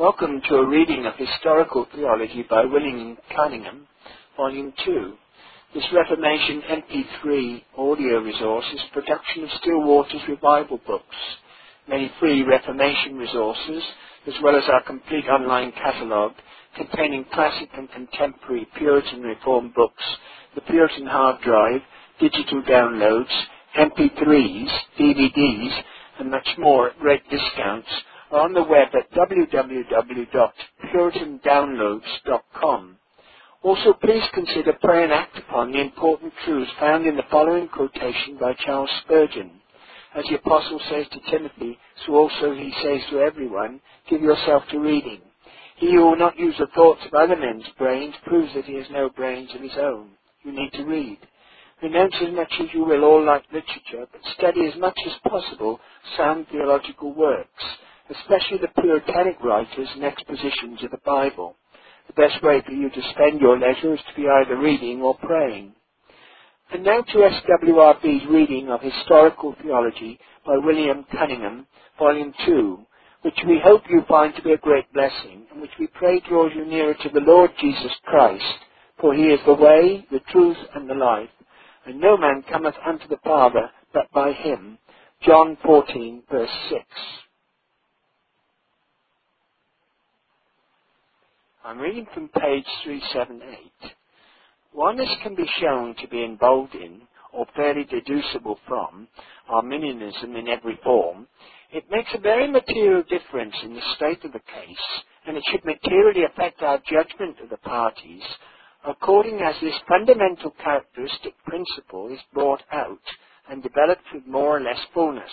Welcome to a reading of Historical Theology by William Cunningham, Volume 2. This Reformation MP3 audio resource is a production of Still Waters Revival Books. Many free Reformation resources, as well as our complete online catalogue containing classic and contemporary Puritan Reformed books, the Puritan Hard Drive, digital downloads, MP3s, DVDs, and much more at great discounts, are on the web at www.puritandownloads.com. Also, please consider, pray and act upon the important truths found in the following quotation by Charles Spurgeon. As the Apostle says to Timothy, so also he says to everyone, give yourself to reading. He who will not use the thoughts of other men's brains proves that he has no brains of his own. You need to read. Renounce as much as you will all light literature, but study as much as possible sound theological works, especially the Puritanic writers and expositions of the Bible. The best way for you to spend your leisure is to be either reading or praying. And now to SWRB's reading of Historical Theology by William Cunningham, Volume 2, which we hope you find to be a great blessing, and which we pray draws you nearer to the Lord Jesus Christ, for he is the way, the truth, and the life, and no man cometh unto the Father but by him. John 14, verse 6. I'm reading from page 378. While this can be shown to be involved in, or fairly deducible from, Arminianism in every form, it makes a very material difference in the state of the case, and it should materially affect our judgment of the parties, according as this fundamental characteristic principle is brought out and developed with more or less fullness.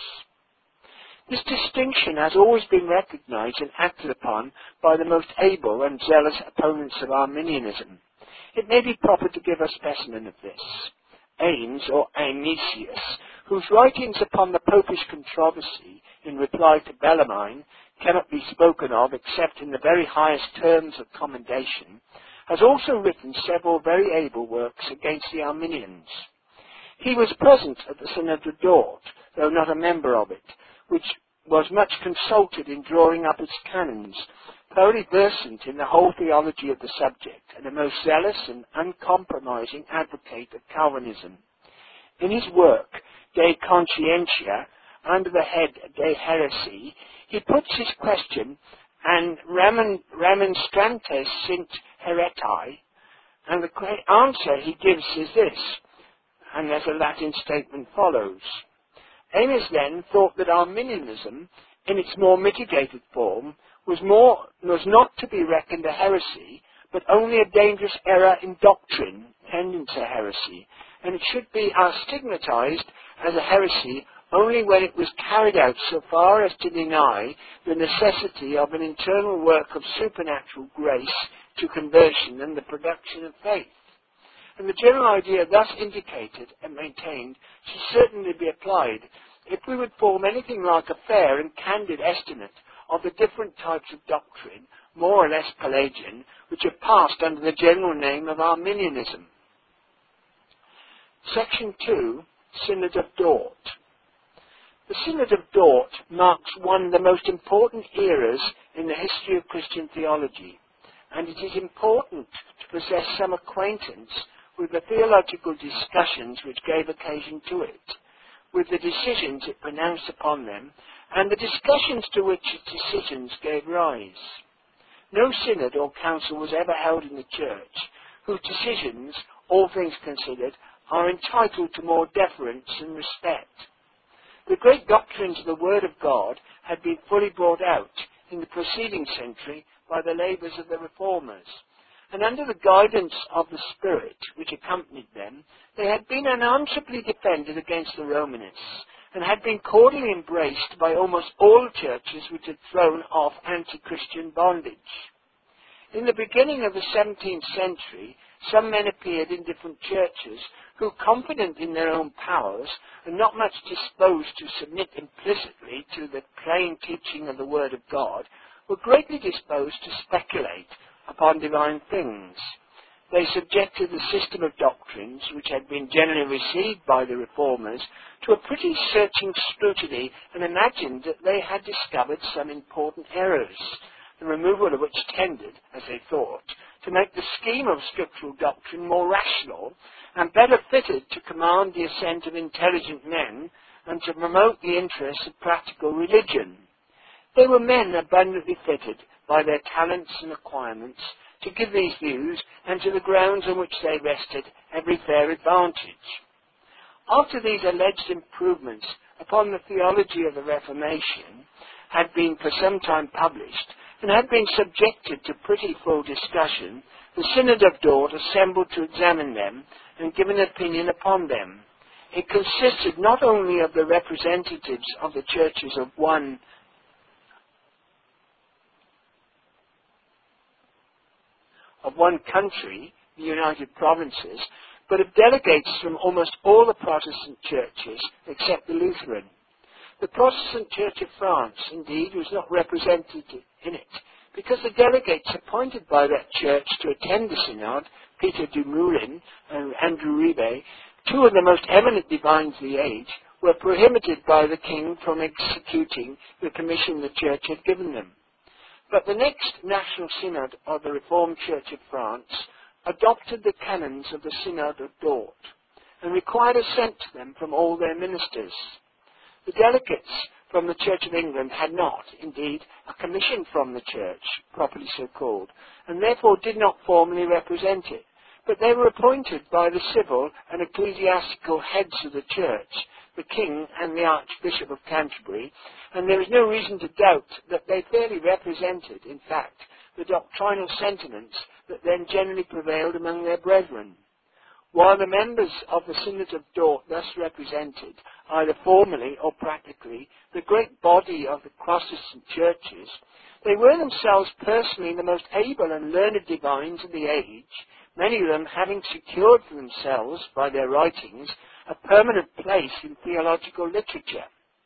This distinction has always been recognized and acted upon by the most able and zealous opponents of Arminianism. It may be proper to give a specimen of this. Ames, or Amesius, whose writings upon the Popish controversy in reply to Bellarmine cannot be spoken of except in the very highest terms of commendation, has also written several very able works against the Arminians. He was present at the Synod of Dort, though not a member of it, which was much consulted in drawing up its canons, thoroughly versant in the whole theology of the subject, and a most zealous and uncompromising advocate of Calvinism. In his work, De Conscientia, under the head De Heresy, he puts his question, and remonstrantes sint heretae, and the answer he gives is this, and as a Latin statement follows. Ames then thought that Arminianism, in its more mitigated form, was not to be reckoned a heresy, but only a dangerous error in doctrine tending to heresy, and it should be stigmatized as a heresy only when it was carried out so far as to deny the necessity of an internal work of supernatural grace to conversion and the production of faith. And the general idea thus indicated and maintained should certainly be applied if we would form anything like a fair and candid estimate of the different types of doctrine, more or less Pelagian, which have passed under the general name of Arminianism. Section 2, Synod of Dort. The Synod of Dort marks one of the most important eras in the history of Christian theology, and it is important to possess some acquaintance with the theological discussions which gave occasion to it, with the decisions it pronounced upon them, and the discussions to which its decisions gave rise. No synod or council was ever held in the Church whose decisions, all things considered, are entitled to more deference and respect. The great doctrines of the Word of God had been fully brought out in the preceding century by the labours of the Reformers, and under the guidance of the Spirit which accompanied them, they had been unanswerably defended against the Romanists, and had been cordially embraced by almost all the churches which had thrown off anti-Christian bondage. In the beginning of the 17th century, some men appeared in different churches who, confident in their own powers and not much disposed to submit implicitly to the plain teaching of the Word of God, were greatly disposed to speculate upon divine things. They subjected the system of doctrines, which had been generally received by the Reformers, to a pretty searching scrutiny, and imagined that they had discovered some important errors. the removal of which tended, as they thought, to make the scheme of scriptural doctrine more rational and better fitted to command the assent of intelligent men and to promote the interests of practical religion. They were men abundantly fitted by their talents and acquirements to give these views, and to the grounds on which they rested every fair advantage. After these alleged improvements upon the theology of the Reformation had been for some time published, and had been subjected to pretty full discussion, the Synod of Dort assembled to examine them and give an opinion upon them. It consisted not only of the representatives of the churches of one country, the United Provinces, but of delegates from almost all the Protestant churches except the Lutheran. The Protestant Church of France, indeed, was not represented in it, because the delegates appointed by that church to attend the synod, Peter Dumoulin and Andrew Ribe, two of the most eminent divines of the age, were prohibited by the king from executing the commission the church had given them. But the next National Synod of the Reformed Church of France adopted the canons of the Synod of Dort and required assent to them from all their ministers. The delegates from the Church of England had not, indeed, a commission from the Church, properly so called, and therefore did not formally represent it, but they were appointed by the civil and ecclesiastical heads of the Church, the King and the Archbishop of Canterbury, and there is no reason to doubt that they fairly represented, in fact, the doctrinal sentiments that then generally prevailed among their brethren. While the members of the Synod of Dort thus represented, either formally or practically, the great body of the Protestant churches, they were themselves personally the most able and learned divines of the age, many of them having secured for themselves, by their writings, a permanent place in theological literature.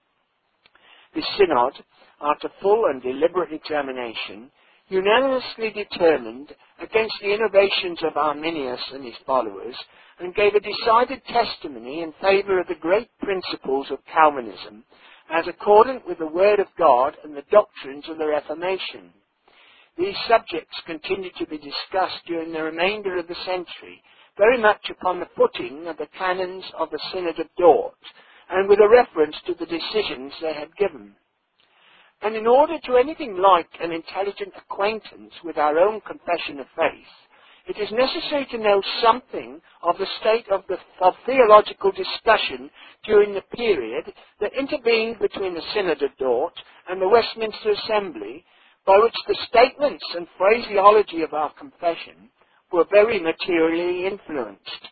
This synod, after full and deliberate examination, unanimously determined against the innovations of Arminius and his followers, and gave a decided testimony in favour of the great principles of Calvinism, as accordant with the Word of God and the doctrines of the Reformation. These subjects continued to be discussed during the remainder of the century, very much upon the footing of the canons of the Synod of Dort, and with a reference to the decisions they had given. And in order to anything like an intelligent acquaintance with our own confession of faith, it is necessary to know something of the state of theological discussion during the period that intervened between the Synod of Dort and the Westminster Assembly, by which the statements and phraseology of our confession were very materially influenced.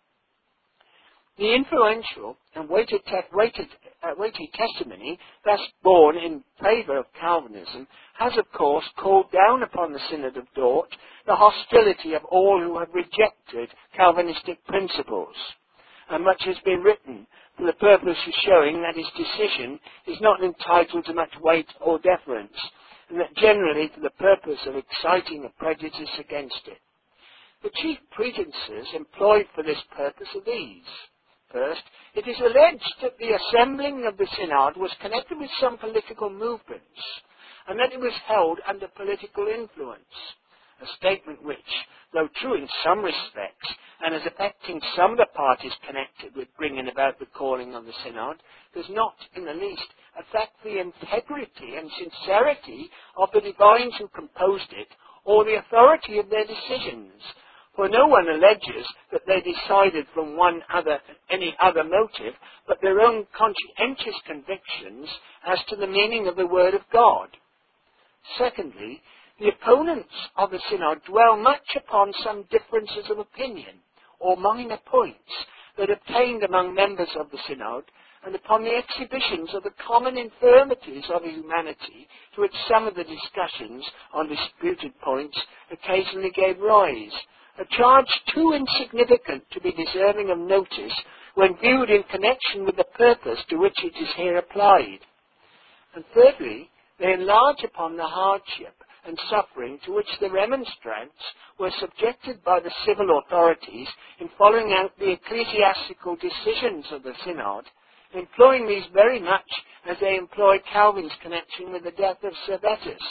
The influential and weighty testimony thus borne in favour of Calvinism has, of course, called down upon the Synod of Dort the hostility of all who have rejected Calvinistic principles, and much has been written for the purpose of showing that his decision is not entitled to much weight or deference, and that generally for the purpose of exciting a prejudice against it. The chief pretences employed for this purpose are these. First, it is alleged that the assembling of the synod was connected with some political movements, and that it was held under political influence, a statement which, though true in some respects, and as affecting some of the parties connected with bringing about the calling of the synod, does not in the least affect the integrity and sincerity of the divines who composed it, or the authority of their decisions. For no one alleges that they decided from any other motive but their own conscientious convictions as to the meaning of the Word of God. Secondly, the opponents of the synod dwell much upon some differences of opinion or minor points that obtained among members of the synod, and upon the exhibitions of the common infirmities of humanity to which some of the discussions on disputed points occasionally gave rise, a charge too insignificant to be deserving of notice when viewed in connection with the purpose to which it is here applied. And thirdly, they enlarge upon the hardship and suffering to which the remonstrants were subjected by the civil authorities in following out the ecclesiastical decisions of the synod, employing these very much as they employed Calvin's connection with the death of Servetus,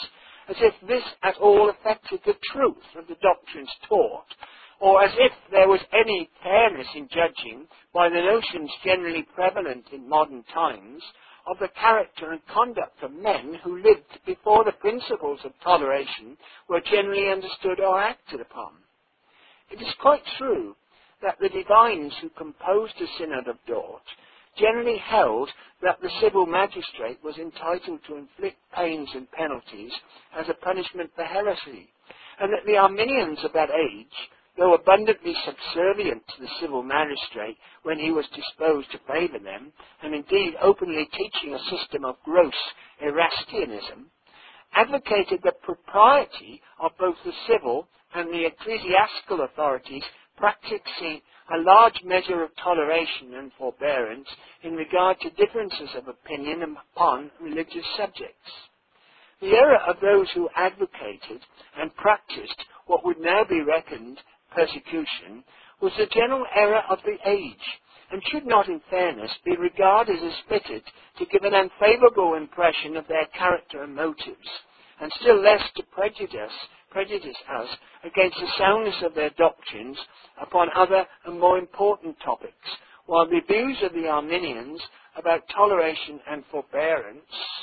as if this at all affected the truth of the doctrines taught, or as if there was any fairness in judging by the notions generally prevalent in modern times of the character and conduct of men who lived before the principles of toleration were generally understood or acted upon. It is quite true that the divines who composed the Synod of Dort generally held that the civil magistrate was entitled to inflict pains and penalties as a punishment for heresy, and that the Arminians of that age, though abundantly subservient to the civil magistrate when he was disposed to favour them, and indeed openly teaching a system of gross Erastianism, advocated the propriety of both the civil and the ecclesiastical authorities practicing a large measure of toleration and forbearance in regard to differences of opinion upon religious subjects. The error of those who advocated and practiced what would now be reckoned persecution was the general error of the age, and should not in fairness be regarded as fitted to give an unfavourable impression of their character and motives, and still less to prejudice us against the soundness of their doctrines upon other and more important topics, while the views of the Arminians about toleration and forbearance,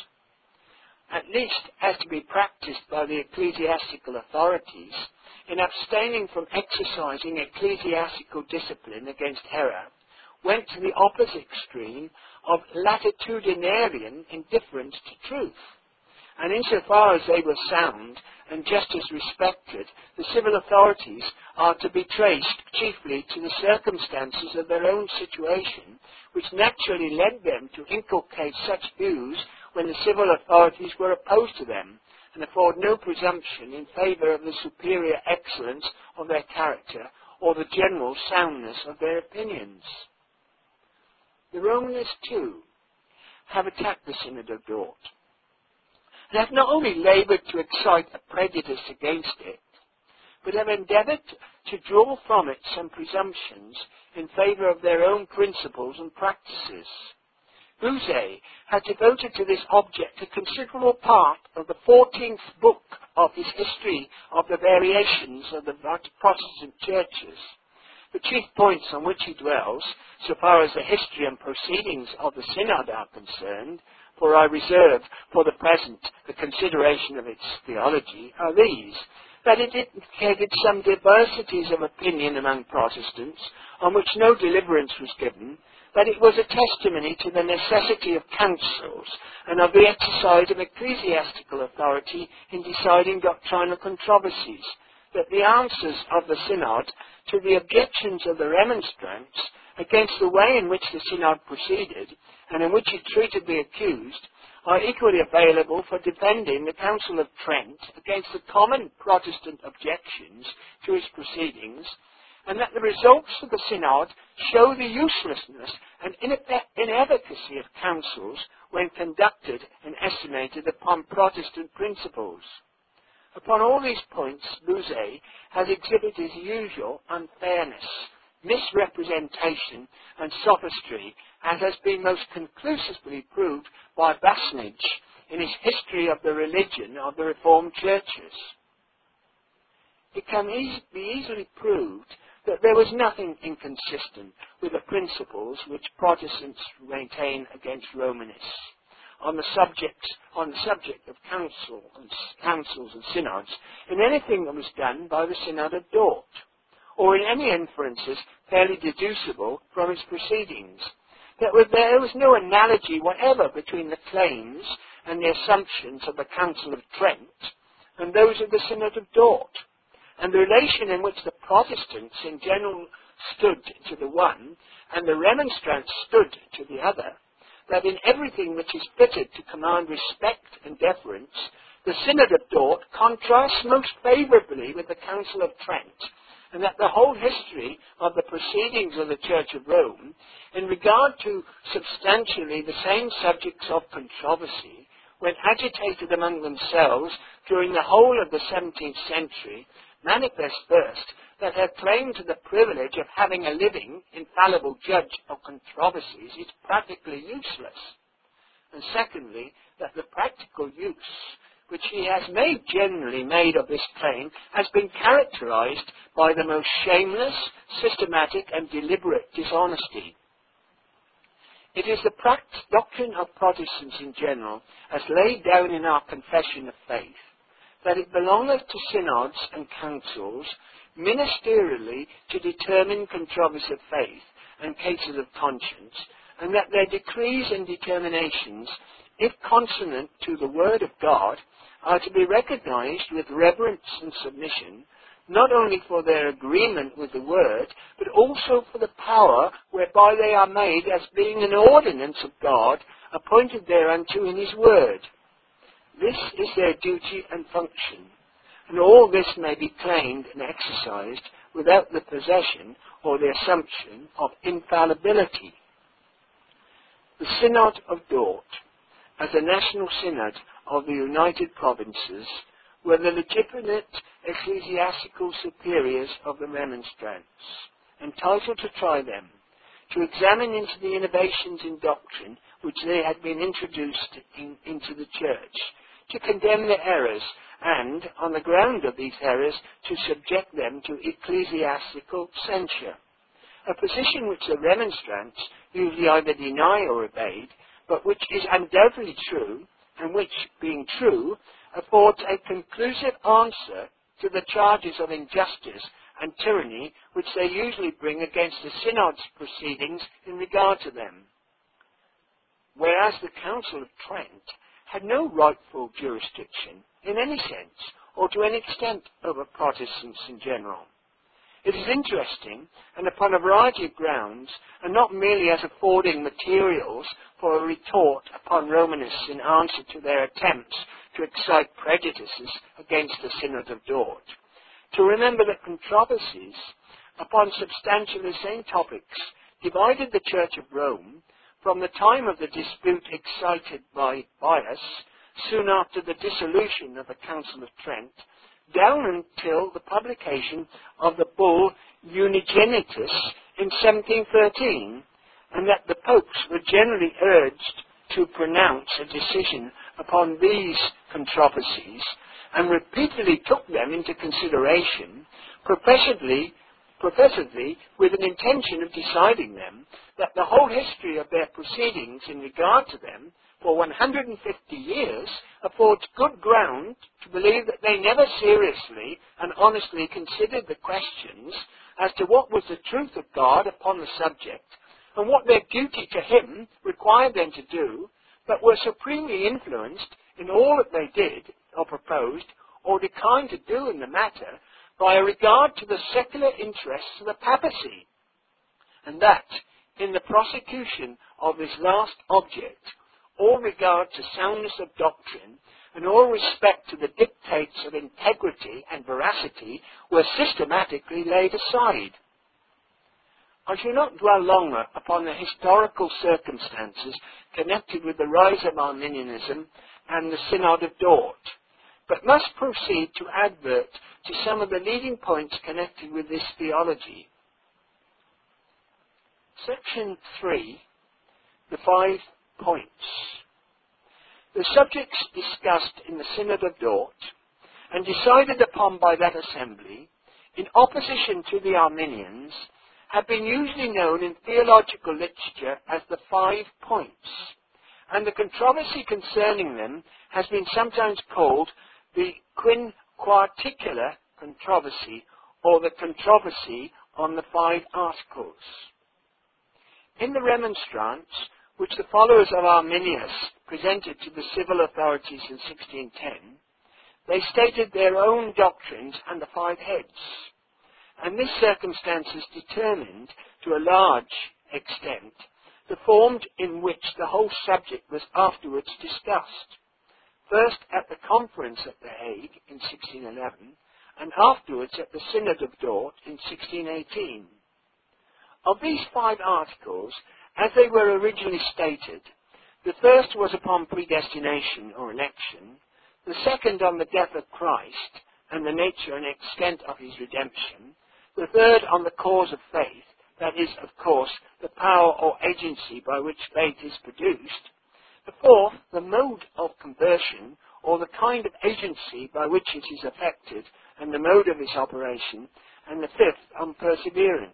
at least as to be practiced by the ecclesiastical authorities, in abstaining from exercising ecclesiastical discipline against error, went to the opposite extreme of latitudinarian indifference to truth. And insofar as they were sound and just as respected, the civil authorities are to be traced chiefly to the circumstances of their own situation, which naturally led them to inculcate such views when the civil authorities were opposed to them, and afford no presumption in favour of the superior excellence of their character or the general soundness of their opinions. The Romanists, too, have attacked the Synod of Dort, and have not only laboured to excite a prejudice against it, but have endeavoured to draw from it some presumptions in favour of their own principles and practices. Bouzer had devoted to this object a considerable part of the 14th book of his history of the variations of the Protestant churches. The chief points on which he dwells, so far as the history and proceedings of the Synod are concerned, for I reserve for the present the consideration of its theology, are these: that it indicated some diversities of opinion among Protestants, on which no deliverance was given, that it was a testimony to the necessity of councils and of the exercise of ecclesiastical authority in deciding doctrinal controversies, that the answers of the Synod to the objections of the remonstrants against the way in which the Synod proceeded and in which it treated the accused are equally available for defending the Council of Trent against the common Protestant objections to its proceedings, and that the results of the Synod show the uselessness and inefficacy of councils when conducted and estimated upon Protestant principles. Upon all these points, Bouzer has exhibited his usual unfairness, misrepresentation and sophistry, as has been most conclusively proved by Basnage in his History of the Religion of the Reformed Churches. It can be easily proved that there was nothing inconsistent with the principles which Protestants maintain against Romanists on the subject of councils and synods in anything that was done by the Synod of Dort, or in any inferences fairly deducible from its proceedings. There was no analogy whatever between the claims and the assumptions of the Council of Trent and those of the Synod of Dort, and the relation in which the Protestants in general stood to the one and the Remonstrants stood to the other, that in everything which is fitted to command respect and deference, the Synod of Dort contrasts most favourably with the Council of Trent, and that the whole history of the proceedings of the Church of Rome, in regard to substantially the same subjects of controversy, when agitated among themselves during the whole of the 17th century, manifest first that her claim to the privilege of having a living, infallible judge of controversies is practically useless, and secondly, that the practical use which he has generally made of this claim has been characterized by the most shameless, systematic and deliberate dishonesty. It is the doctrine of Protestants in general, as laid down in our Confession of Faith, that it belongeth to synods and councils ministerially to determine controversies of faith and cases of conscience, and that their decrees and determinations, if consonant to the Word of God, are to be recognized with reverence and submission, not only for their agreement with the Word, but also for the power whereby they are made as being an ordinance of God, appointed thereunto in His Word. This is their duty and function, and all this may be claimed and exercised without the possession or the assumption of infallibility. The Synod of Dort, as a national synod of the United Provinces, were the legitimate ecclesiastical superiors of the Remonstrants, entitled to try them, to examine into the innovations in doctrine which they had been introduced into the Church, to condemn their errors, and, on the ground of these errors, to subject them to ecclesiastical censure. A position which the Remonstrants usually either deny or evade, but which is undoubtedly true, and which, being true, affords a conclusive answer to the charges of injustice and tyranny which they usually bring against the Synod's proceedings in regard to them. Whereas the Council of Trent had no rightful jurisdiction in any sense or to any extent over Protestants in general. It is interesting, and upon a variety of grounds, and not merely as affording materials for a retort upon Romanists in answer to their attempts to excite prejudices against the Synod of Dort, to remember that controversies upon substantially the same topics divided the Church of Rome from the time of the dispute excited by Bias, soon after the dissolution of the Council of Trent, down until the publication of the bull Unigenitus in 1713, and that the popes were generally urged to pronounce a decision upon these controversies, and repeatedly took them into consideration, professedly with an intention of deciding them, that the whole history of their proceedings in regard to them for 150 years affords good ground to believe that they never seriously and honestly considered the questions as to what was the truth of God upon the subject, and what their duty to Him required them to do, but were supremely influenced in all that they did, or proposed, or declined to do in the matter, by a regard to the secular interests of the papacy, and that, in the prosecution of this last object, all regard to soundness of doctrine, and all respect to the dictates of integrity and veracity were systematically laid aside. I shall not dwell longer upon the historical circumstances connected with the rise of Arminianism and the Synod of Dort, but must proceed to advert to some of the leading points connected with this theology. Section 3, the 5 points. The subjects discussed in the Synod of Dort and decided upon by that assembly, in opposition to the Arminians, have been usually known in theological literature as the 5 points, and the controversy concerning them has been sometimes called the quinquarticular controversy, or the controversy on the 5 articles. In the remonstrance, which the followers of Arminius presented to the civil authorities in 1610, they stated their own doctrines and the 5 heads, and this circumstance has determined, to a large extent, the form in which the whole subject was afterwards discussed, first at the conference at The Hague in 1611, and afterwards at the Synod of Dort in 1618. Of these 5 articles, as they were originally stated, the first was upon predestination or election, the second on the death of Christ and the nature and extent of his redemption, the third on the cause of faith, that is, of course, the power or agency by which faith is produced, the fourth, the mode of conversion, or the kind of agency by which it is affected, and the mode of its operation, and the fifth on perseverance.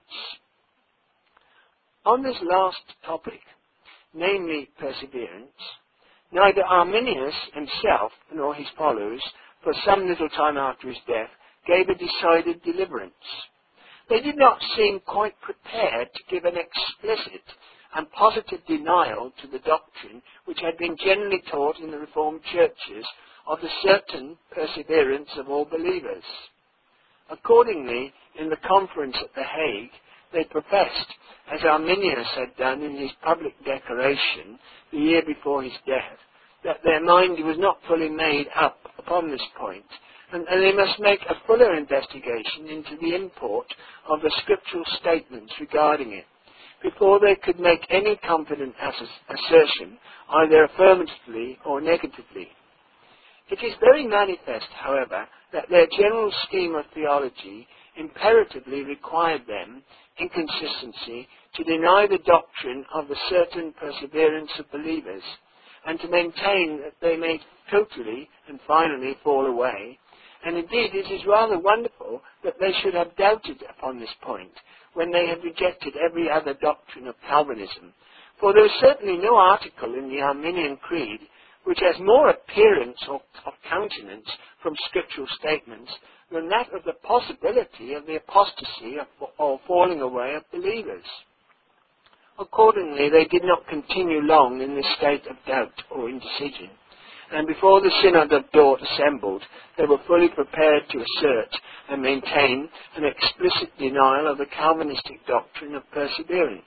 On this last topic, namely perseverance, neither Arminius himself nor his followers, for some little time after his death, gave a decided deliverance. They did not seem quite prepared to give an explicit and positive denial to the doctrine which had been generally taught in the Reformed churches of the certain perseverance of all believers. Accordingly, in the conference at The Hague, they professed, as Arminius had done in his public declaration the year before his death, that their mind was not fully made up upon this point, and they must make a fuller investigation into the import of the scriptural statements regarding it, before they could make any confident assertion, either affirmatively or negatively. It is very manifest, however, that their general scheme of theology imperatively required them, in consistency, to deny the doctrine of the certain perseverance of believers, and to maintain that they may totally and finally fall away. And indeed, it is rather wonderful that they should have doubted upon this point, when they had rejected every other doctrine of Calvinism. For there is certainly no article in the Arminian Creed which has more appearance of countenance from scriptural statements than that of the possibility of the apostasy or falling away of believers. Accordingly, they did not continue long in this state of doubt or indecision, and before the Synod of Dort assembled, they were fully prepared to assert and maintain an explicit denial of the Calvinistic doctrine of perseverance.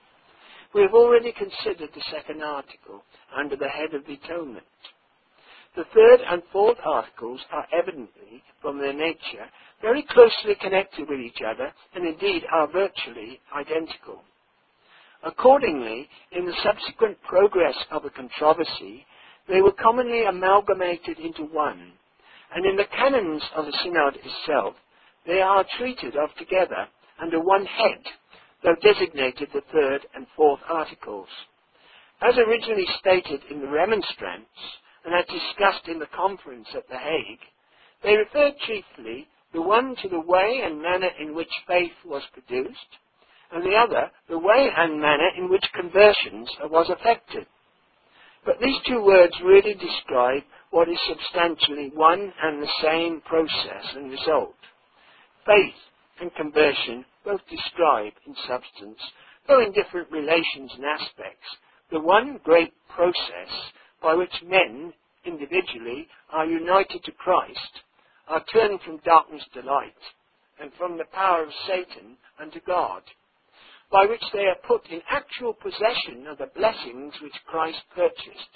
We have already considered the second article under the head of the atonement. The third and fourth articles are evidently, from their nature, very closely connected with each other, and indeed are virtually identical. Accordingly, in the subsequent progress of the controversy, they were commonly amalgamated into one, and in the canons of the Synod itself, they are treated of together under one head, though designated the third and fourth articles. As originally stated in the Remonstrance, and as discussed in the conference at The Hague, they referred chiefly the one to the way and manner in which faith was produced, and the other the way and manner in which conversions was effected. But these two words really describe what is substantially one and the same process and result. Faith and conversion both describe, in substance, though in different relations and aspects, the one great process by which men, individually, are united to Christ, are turned from darkness to light, and from the power of Satan unto God, by which they are put in actual possession of the blessings which Christ purchased.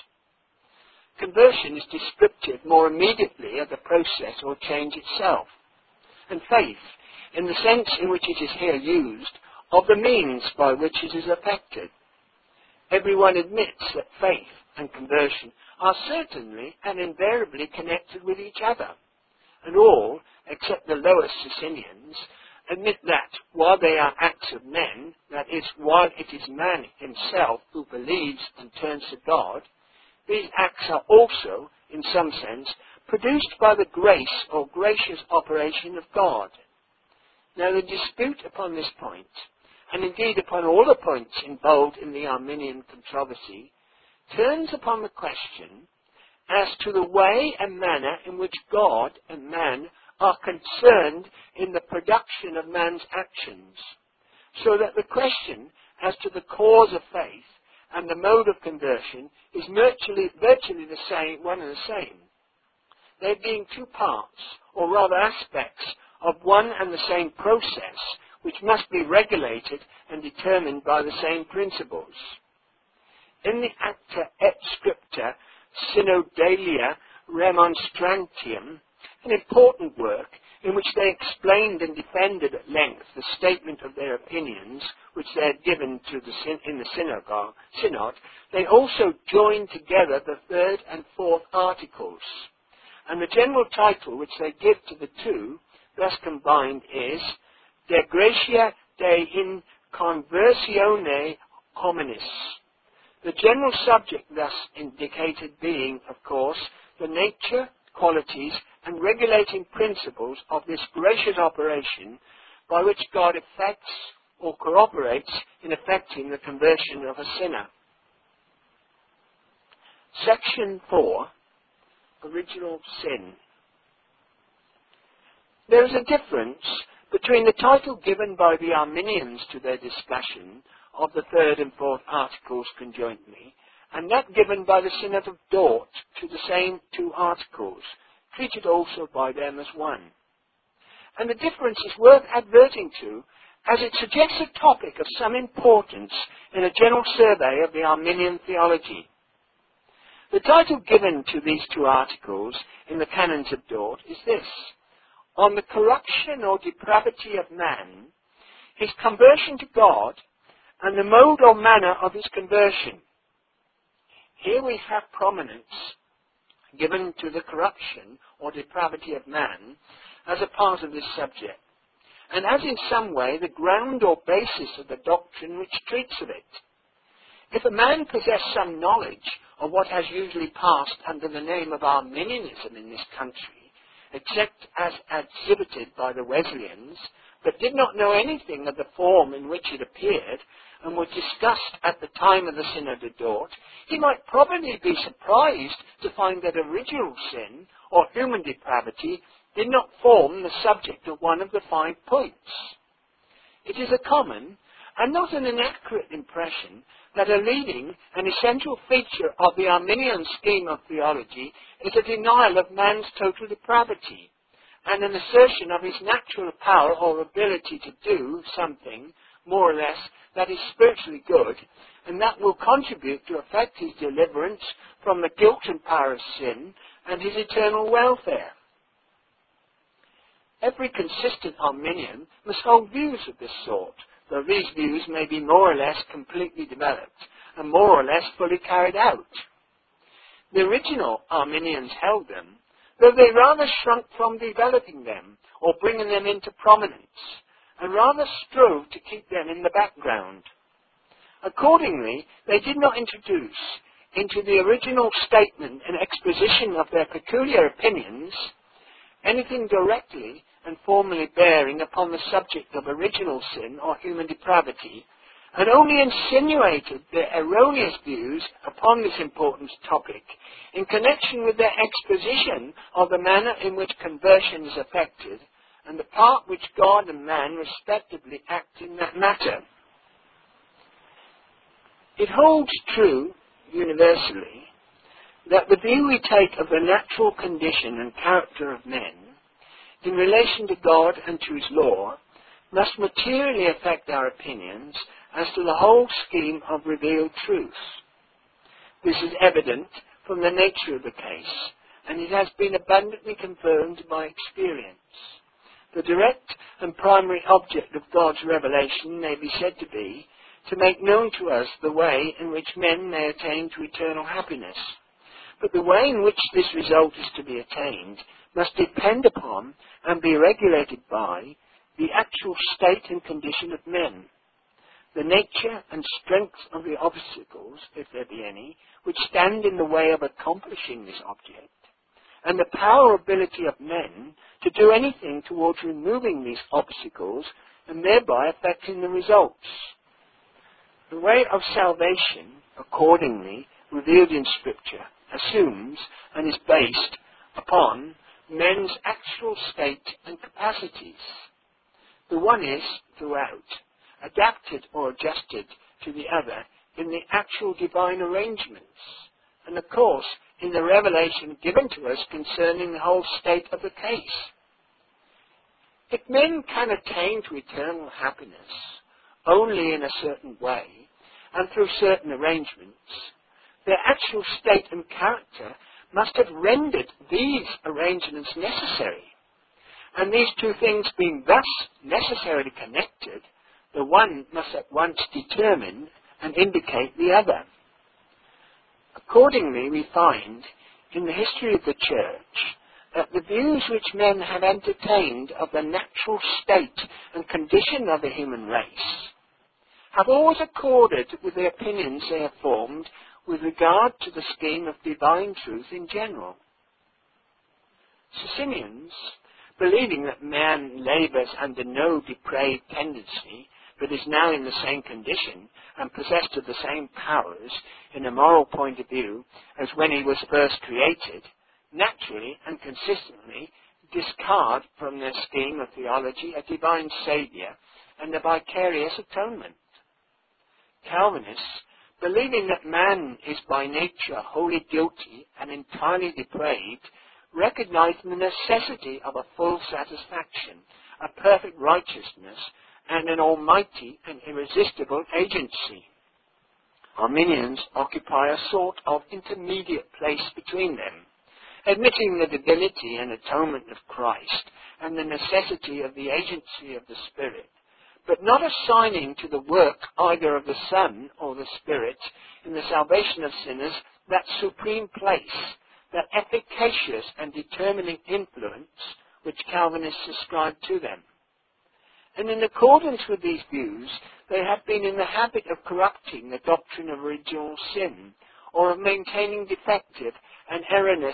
Conversion is descriptive more immediately of the process or change itself, and faith, in the sense in which it is here used, of the means by which it is effected. Everyone admits that faith and conversion are certainly and invariably connected with each other, and all, except the lowest Socinians, admit that, while they are acts of men, that is, while it is man himself who believes and turns to God, these acts are also, in some sense, produced by the grace or gracious operation of God. Now, the dispute upon this point, and indeed upon all the points involved in the Arminian controversy, turns upon the question as to the way and manner in which God and man are concerned in the production of man's actions, so that the question as to the cause of faith and the mode of conversion is virtually the same, one and the same. They being two parts, or rather aspects, of one and the same process, which must be regulated and determined by the same principles. In the Acta et Scripta Synodalia Remonstrantium, an important work in which they explained and defended at length the statement of their opinions, which they had given in the synod, they also joined together the third and fourth articles. And the general title which they give to the two, thus combined, is De Gratia de Inconversione Hominis, The general subject thus indicated being, of course, the nature, qualities, and regulating principles of this gracious operation by which God effects or cooperates in effecting the conversion of a sinner. Section 4, Original Sin. There is a difference between the title given by the Arminians to their discussion of the third and fourth articles conjointly, and that given by the Synod of Dort to the same two articles, treated also by them as one. And the difference is worth adverting to, as it suggests a topic of some importance in a general survey of the Arminian theology. The title given to these two articles in the Canons of Dort is this: On the corruption or depravity of man, his conversion to God, and the mode or manner of his conversion. Here we have prominence given to the corruption or depravity of man as a part of this subject, and as in some way the ground or basis of the doctrine which treats of it. If a man possess some knowledge of what has usually passed under the name of Arminianism in this country, except as exhibited by the Wesleyans, but did not know anything of the form in which it appeared, and was discussed at the time of the Synod of Dort, he might probably be surprised to find that original sin, or human depravity, did not form the subject of one of the 5 points. It is a common, and not an inaccurate impression, that a leading and essential feature of the Arminian scheme of theology is a denial of man's total depravity, and an assertion of his natural power or ability to do something, more or less, that is spiritually good, and that will contribute to effect his deliverance from the guilt and power of sin, and his eternal welfare. Every consistent Arminian must hold views of this sort, though these views may be more or less completely developed, and more or less fully carried out. The original Arminians held them, though they rather shrunk from developing them, or bringing them into prominence, and rather strove to keep them in the background. Accordingly, they did not introduce into the original statement and exposition of their peculiar opinions anything directly and formally bearing upon the subject of original sin or human depravity, and only insinuated their erroneous views upon this important topic in connection with their exposition of the manner in which conversion is effected, and the part which God and man respectively act in that matter. It holds true, universally, that the view we take of the natural condition and character of men, in relation to God and to his law, must materially affect our opinions as to the whole scheme of revealed truth. This is evident from the nature of the case, and it has been abundantly confirmed by experience. The direct and primary object of God's revelation may be said to be to make known to us the way in which men may attain to eternal happiness. But the way in which this result is to be attained must depend upon and be regulated by the actual state and condition of men, the nature and strength of the obstacles, if there be any, which stand in the way of accomplishing this object, and the power or ability of men to do anything towards removing these obstacles and thereby affecting the results. The way of salvation, accordingly, revealed in Scripture, assumes and is based upon men's actual state and capacities. The one is, throughout, adapted or adjusted to the other in the actual divine arrangements, and of course in the revelation given to us concerning the whole state of the case. If men can attain to eternal happiness only in a certain way and through certain arrangements, their actual state and character must have rendered these arrangements necessary. And these two things being thus necessarily connected, the one must at once determine and indicate the other. Accordingly, we find in the history of the Church that the views which men have entertained of the natural state and condition of the human race have always accorded with the opinions they have formed with regard to the scheme of divine truth in general. Socinians, believing that man labours under no depraved tendency, but is now in the same condition and possessed of the same powers in a moral point of view as when he was first created, naturally and consistently discard from their scheme of theology a divine Saviour and a vicarious atonement. Calvinists, believing that man is by nature wholly guilty and entirely depraved, recognize the necessity of a full satisfaction, a perfect righteousness, and an almighty and irresistible agency. Arminians occupy a sort of intermediate place between them, admitting the divinity and atonement of Christ and the necessity of the agency of the Spirit, but not assigning to the work either of the Son or the Spirit in the salvation of sinners that supreme place, that efficacious and determining influence which Calvinists ascribe to them. And in accordance with these views, they have been in the habit of corrupting the doctrine of original sin, or of maintaining defective and erroneous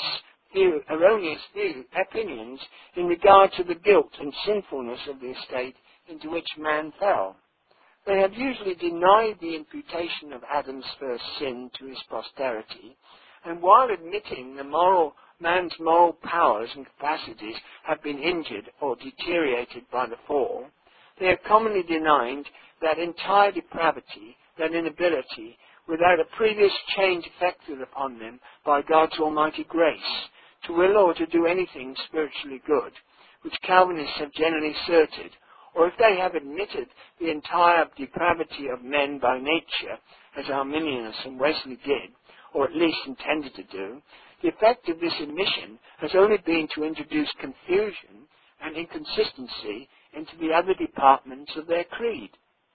opinions in regard to the guilt and sinfulness of the estate into which man fell. They have usually denied the imputation of Adam's first sin to his posterity, and while admitting man's moral powers and capacities have been injured or deteriorated by the fall, they have commonly denied that entire depravity, that inability, without a previous change effected upon them by God's almighty grace, to will or to do anything spiritually good, which Calvinists have generally asserted, or if they have admitted the entire depravity of men by nature, as Arminius and Wesley did, or at least intended to do, the effect of this admission has only been to introduce confusion and inconsistency into the other departments of their creed.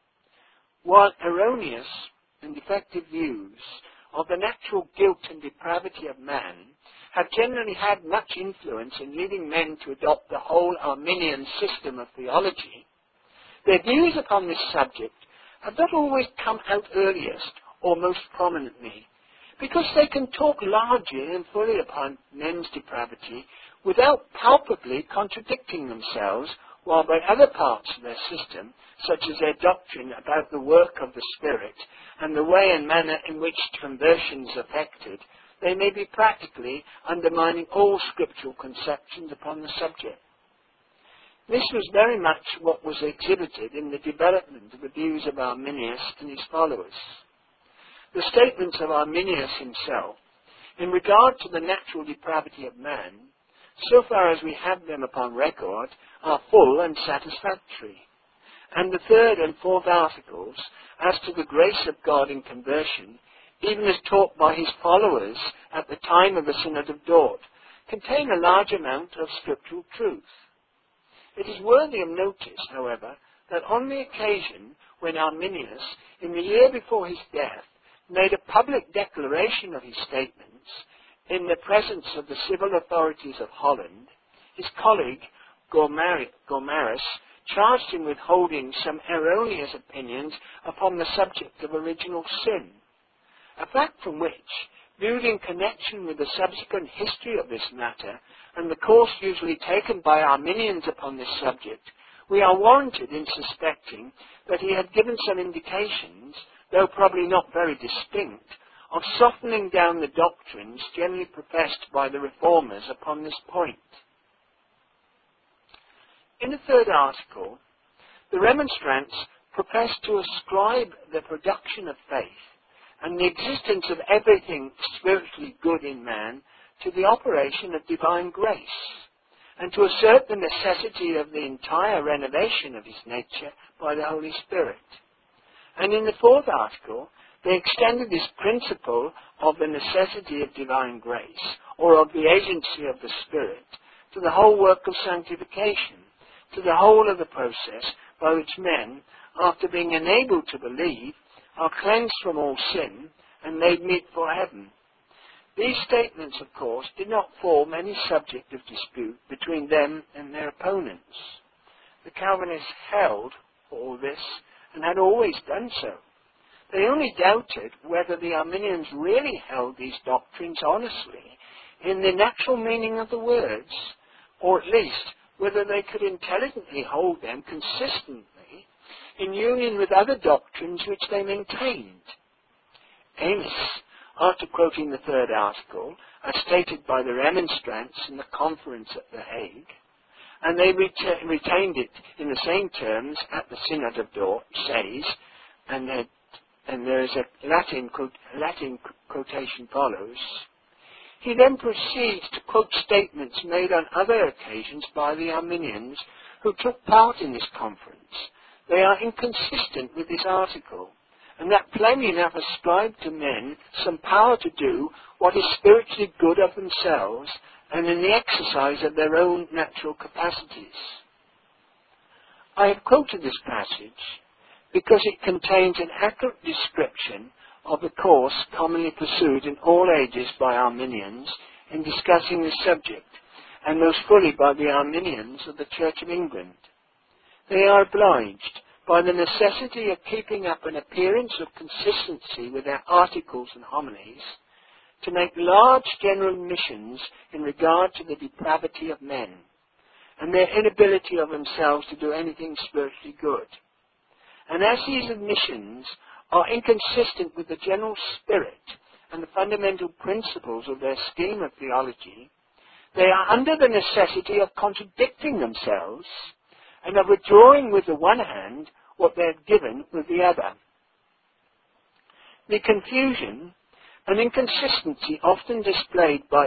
While erroneous and defective views of the natural guilt and depravity of man have generally had much influence in leading men to adopt the whole Arminian system of theology, their views upon this subject have not always come out earliest or most prominently, because they can talk largely and fully upon men's depravity without palpably contradicting themselves, while by other parts of their system, such as their doctrine about the work of the Spirit and the way and manner in which conversion is effected, they may be practically undermining all scriptural conceptions upon the subject. This was very much what was exhibited in the development of the views of Arminius and his followers. The statements of Arminius himself, in regard to the natural depravity of man, so far as we have them upon record, are full and satisfactory. And the third and fourth articles, as to the grace of God in conversion, even as taught by his followers at the time of the Synod of Dort, contain a large amount of scriptural truth. It is worthy of notice, however, that on the occasion when Arminius, in the year before his death, made a public declaration of his statements in the presence of the civil authorities of Holland, his colleague Gomarus charged him with holding some erroneous opinions upon the subject of original sin, a fact from which, viewed in connection with the subsequent history of this matter and the course usually taken by Arminians upon this subject, we are warranted in suspecting that he had given some indications, though probably not very distinct, of softening down the doctrines generally professed by the reformers upon this point. In the third article, the remonstrants profess to ascribe the production of faith and the existence of everything spiritually good in man to the operation of divine grace, and to assert the necessity of the entire renovation of his nature by the Holy Spirit. And in the fourth article, they extended this principle of the necessity of divine grace, or of the agency of the Spirit, to the whole work of sanctification, to the whole of the process by which men, after being enabled to believe, are cleansed from all sin and made meet for heaven. These statements, of course, did not form any subject of dispute between them and their opponents. The Calvinists held, for all this, and had always done so. They only doubted whether the Arminians really held these doctrines honestly in the natural meaning of the words, or at least whether they could intelligently hold them consistently in union with other doctrines which they maintained. Amos, after quoting the third article, as stated by the remonstrants in the conference at The Hague, and they retained it in the same terms at the Synod of Dort, says, and there is a Latin quotation follows, he then proceeds to quote statements made on other occasions by the Arminians who took part in this conference. They are inconsistent with this article, and that plainly enough ascribe to men some power to do what is spiritually good of themselves and in the exercise of their own natural capacities. I have quoted this passage because it contains an accurate description of the course commonly pursued in all ages by Arminians in discussing this subject, and most fully by the Arminians of the Church of England. They are obliged, by the necessity of keeping up an appearance of consistency with their articles and homilies, to make large general admissions in regard to the depravity of men, and their inability of themselves to do anything spiritually good. And as these admissions are inconsistent with the general spirit and the fundamental principles of their scheme of theology, they are under the necessity of contradicting themselves and of withdrawing with the one hand what they have given with the other. The confusion and inconsistency often displayed by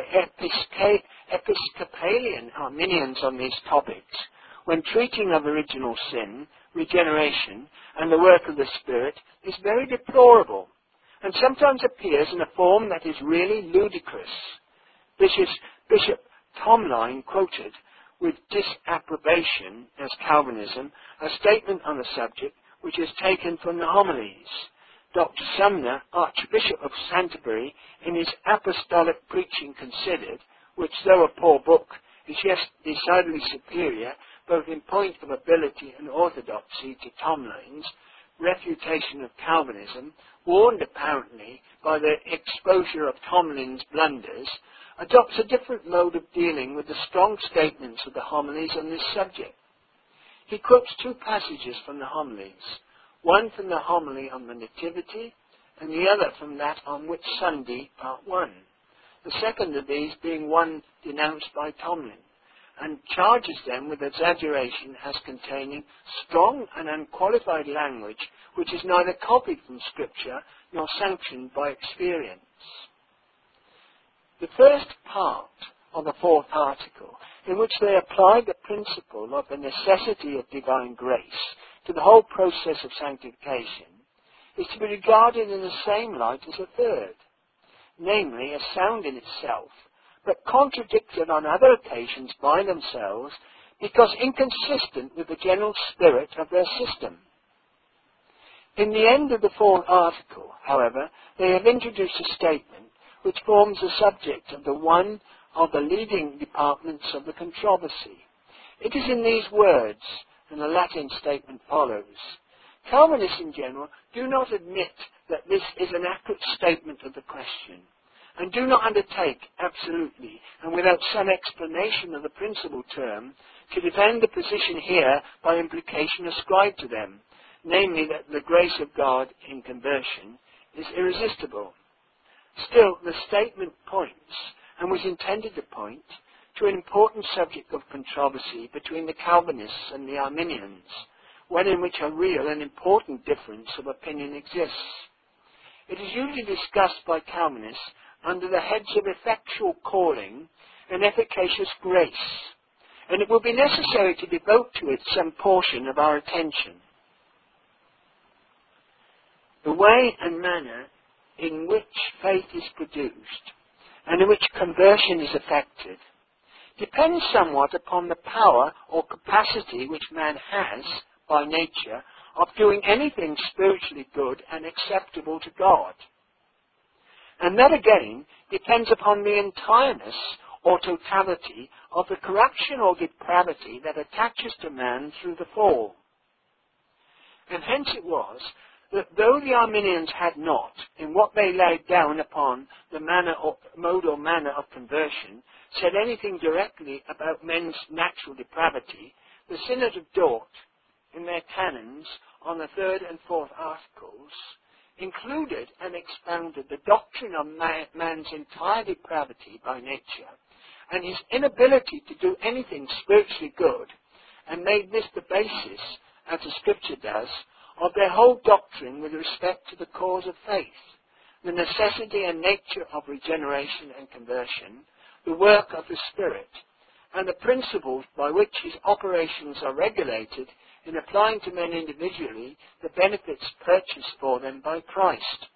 Episcopalian Arminians on these topics, when treating of original sin, regeneration, and the work of the Spirit, is very deplorable, and sometimes appears in a form that is really ludicrous. Bishop Tomline quoted with disapprobation as Calvinism a statement on the subject which is taken from the homilies. Dr. Sumner, Archbishop of Canterbury, in his Apostolic Preaching Considered, which, though a poor book, is yet decidedly superior, both in point of ability and orthodoxy, to Tomline's refutation of Calvinism, warned apparently by the exposure of Tomline's blunders, adopts a different mode of dealing with the strong statements of the homilies on this subject. He quotes two passages from the homilies, one from the homily on the Nativity, and the other from that on Whit Sunday, Part 1, the second of these being one denounced by Tomlin, and charges them with exaggeration as containing strong and unqualified language which is neither copied from Scripture nor sanctioned by experience. The first part of the fourth article, in which they apply the principle of the necessity of divine grace to the whole process of sanctification, is to be regarded in the same light as the third, namely as sound in itself, but contradicted on other occasions by themselves because inconsistent with the general spirit of their system. In the end of the fourth article, however, they have introduced a statement which forms the subject of the one of the leading departments of the controversy. It is in these words, and the Latin statement follows. Calvinists in general do not admit that this is an accurate statement of the question, and do not undertake absolutely, and without some explanation of the principal term, to defend the position here by implication ascribed to them, namely that the grace of God in conversion is irresistible. Still, the statement points, and was intended to point, to an important subject of controversy between the Calvinists and the Arminians, one in which a real and important difference of opinion exists. It is usually discussed by Calvinists under the heads of effectual calling and efficacious grace, and it will be necessary to devote to it some portion of our attention. The way and manner in which faith is produced and in which conversion is effected depends somewhat upon the power or capacity which man has, by nature, of doing anything spiritually good and acceptable to God. And that again depends upon the entireness or totality of the corruption or depravity that attaches to man through the fall. And hence it was that though the Arminians had not, in what they laid down upon the mode or manner of conversion, said anything directly about men's natural depravity, the Synod of Dort, in their canons on the third and fourth articles, included and expounded the doctrine of man's entire depravity by nature, and his inability to do anything spiritually good, and made this the basis, as the Scripture does, of their whole doctrine with respect to the cause of faith, the necessity and nature of regeneration and conversion, the work of the Spirit, and the principles by which his operations are regulated in applying to men individually the benefits purchased for them by Christ.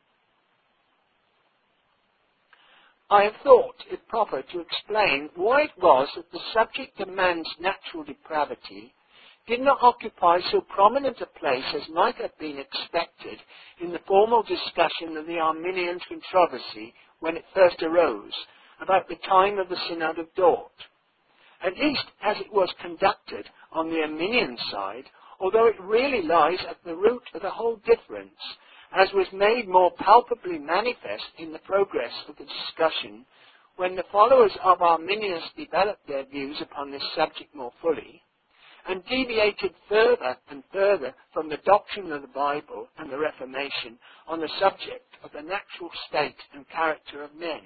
I have thought it proper to explain why it was that the subject of man's natural depravity did not occupy so prominent a place as might have been expected in the formal discussion of the Arminian controversy when it first arose, about the time of the Synod of Dort. At least as it was conducted on the Arminian side, although it really lies at the root of the whole difference, as was made more palpably manifest in the progress of the discussion when the followers of Arminius developed their views upon this subject more fully, and deviated further and further from the doctrine of the Bible and the Reformation on the subject of the natural state and character of men.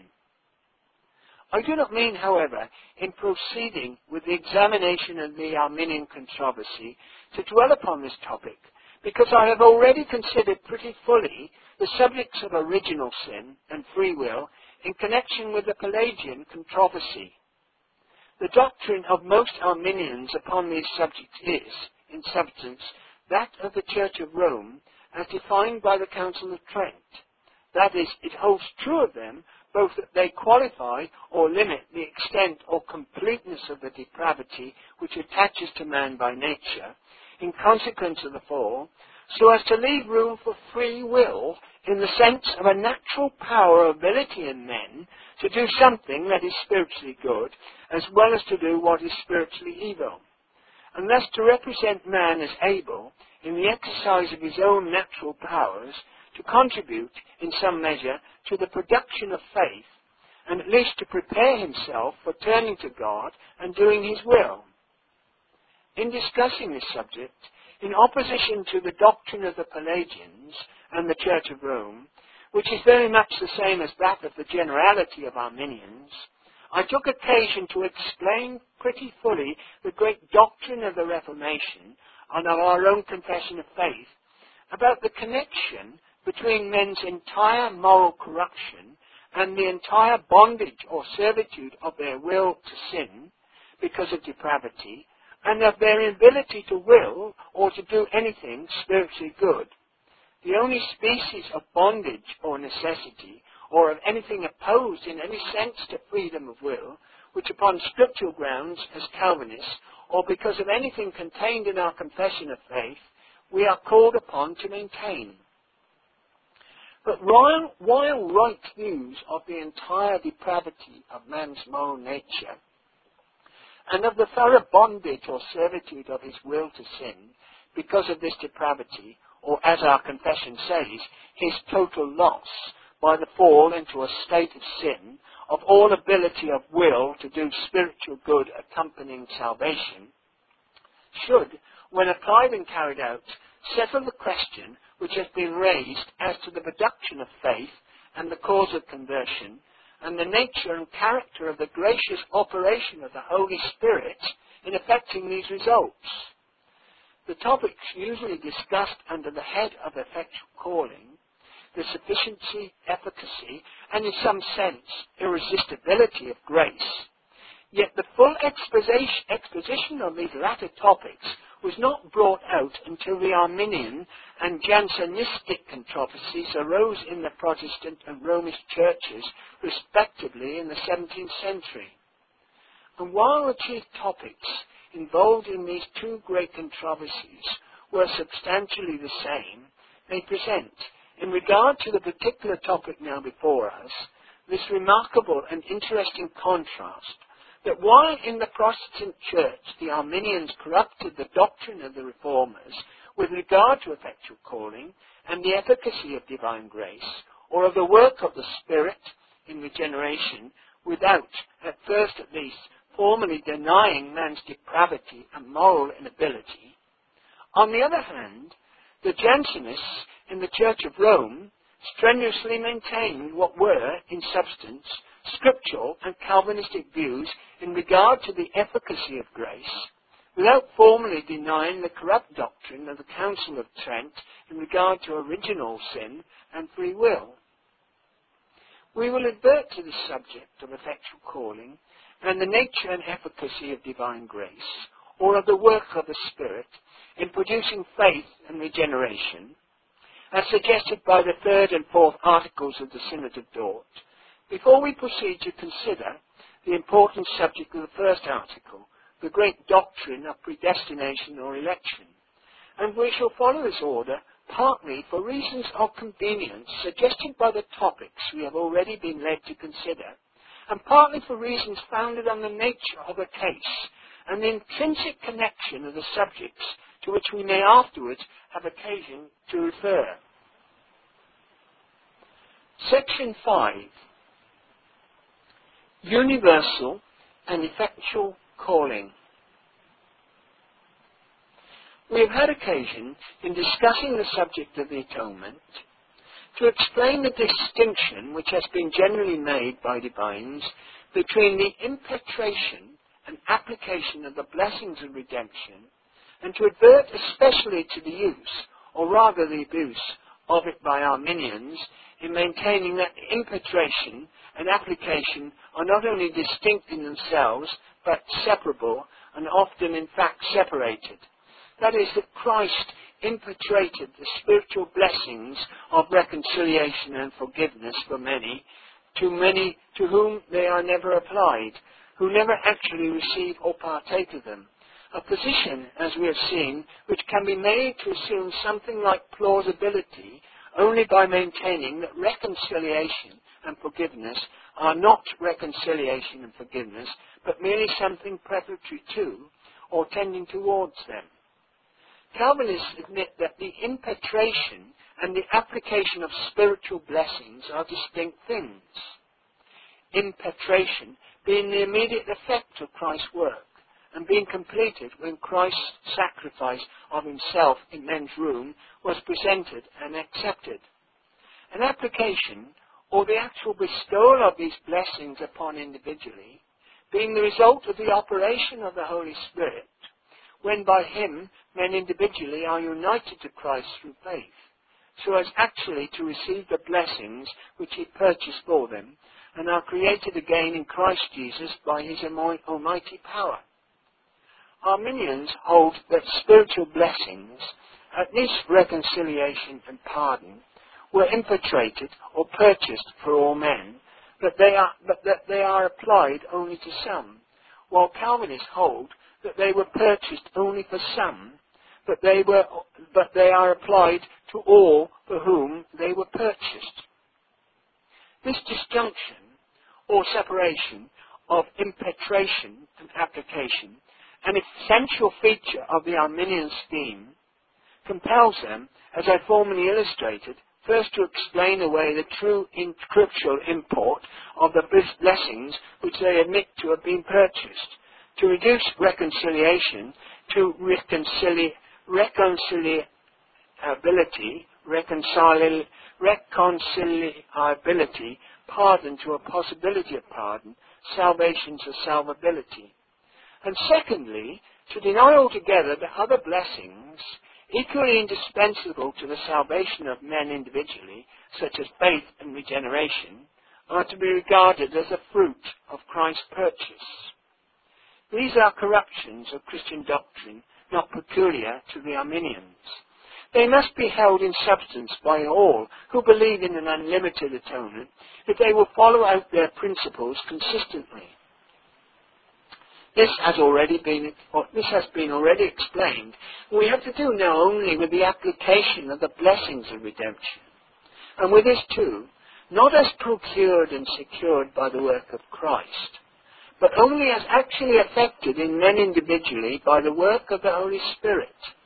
I do not mean, however, in proceeding with the examination of the Arminian controversy to dwell upon this topic, because I have already considered pretty fully the subjects of original sin and free will in connection with the Pelagian controversy. The doctrine of most Arminians upon these subjects is, in substance, that of the Church of Rome as defined by the Council of Trent. That is, it holds true of them both that they qualify or limit the extent or completeness of the depravity which attaches to man by nature, in consequence of the fall, so as to leave room for free will in the sense of a natural power or ability in men to do something that is spiritually good, as well as to do what is spiritually evil, and thus to represent man as able, in the exercise of his own natural powers, to contribute, in some measure, to the production of faith, and at least to prepare himself for turning to God and doing his will. In discussing this subject, in opposition to the doctrine of the Pelagians and the Church of Rome, which is very much the same as that of the generality of Arminians, I took occasion to explain pretty fully the great doctrine of the Reformation and of our own confession of faith about the connection between men's entire moral corruption and the entire bondage or servitude of their will to sin because of depravity, and of their inability to will or to do anything spiritually good. The only species of bondage or necessity, or of anything opposed in any sense to freedom of will, which upon scriptural grounds as Calvinists, or because of anything contained in our confession of faith, we are called upon to maintain. But while right views of the entire depravity of man's moral nature, and of the thorough bondage or servitude of his will to sin, because of this depravity, or as our confession says, his total loss by the fall into a state of sin, of all ability of will to do spiritual good accompanying salvation, should, when applied and carried out, settle the question which has been raised as to the production of faith and the cause of conversion, and the nature and character of the gracious operation of the Holy Spirit in effecting these results. The topics usually discussed under the head of effectual calling, the sufficiency, efficacy, and in some sense, irresistibility of grace. Yet the full exposition of these latter topics was not brought out until the Arminian and Jansenistic controversies arose in the Protestant and Romish churches, respectively, in the 17th century. And while the chief topics involved in these two great controversies were substantially the same, they present, in regard to the particular topic now before us, this remarkable and interesting contrast, that while in the Protestant Church the Arminians corrupted the doctrine of the Reformers with regard to effectual calling and the efficacy of divine grace, or of the work of the Spirit in regeneration, without, at first at least, formally denying man's depravity and moral inability. On the other hand, the Jansenists in the Church of Rome strenuously maintained what were, in substance, scriptural and Calvinistic views in regard to the efficacy of grace, without formally denying the corrupt doctrine of the Council of Trent in regard to original sin and free will. We will advert to the subject of effectual calling and the nature and efficacy of divine grace, or of the work of the Spirit in producing faith and regeneration, as suggested by the third and fourth articles of the Synod of Dort, before we proceed to consider the important subject of the first article, the great doctrine of predestination or election. And we shall follow this order partly for reasons of convenience suggested by the topics we have already been led to consider, and partly for reasons founded on the nature of a case and the intrinsic connection of the subjects to which we may afterwards have occasion to refer. Section 5. Universal and effectual calling. We have had occasion, in discussing the subject of the atonement, to explain the distinction which has been generally made by divines between the impetration and application of the blessings of redemption, and to advert especially to the use, or rather the abuse, of it by Arminians in maintaining that the impetration and application are not only distinct in themselves, but separable, and often in fact separated. That is, that Christ impetrated the spiritual blessings of reconciliation and forgiveness for many to whom they are never applied, who never actually receive or partake of them. A position, as we have seen, which can be made to assume something like plausibility only by maintaining that reconciliation and forgiveness are not reconciliation and forgiveness, but merely something preparatory to or tending towards them. Calvinists admit that the impetration and the application of spiritual blessings are distinct things. Impetration being the immediate effect of Christ's work, and being completed when Christ's sacrifice of himself in men's room was presented and accepted. An application, or the actual bestowal of these blessings upon individually, being the result of the operation of the Holy Spirit, when by him men individually are united to Christ through faith, so as actually to receive the blessings which he purchased for them, and are created again in Christ Jesus by his almighty power. Arminians hold that spiritual blessings, at least reconciliation and pardon, were impetrated or purchased for all men, but that they are applied only to some, while Calvinists hold that they were purchased only for some, but they are applied to all for whom they were purchased. This disjunction, or separation, of impetration and application, an essential feature of the Arminian scheme, compels them, as I formerly illustrated, first to explain away the true scriptural import of the blessings which they admit to have been purchased, to reduce reconciliation to reconciliability, pardon to a possibility of pardon, salvation to salvability. And secondly, to deny altogether that other blessings, equally indispensable to the salvation of men individually, such as faith and regeneration, are to be regarded as a fruit of Christ's purchase. These are corruptions of Christian doctrine not peculiar to the Arminians. They must be held in substance by all who believe in an unlimited atonement if they will follow out their principles consistently. This has been already explained. We have to do now only with the application of the blessings of redemption. And with this too, not as procured and secured by the work of Christ, but only as actually effected in men individually by the work of the Holy Spirit.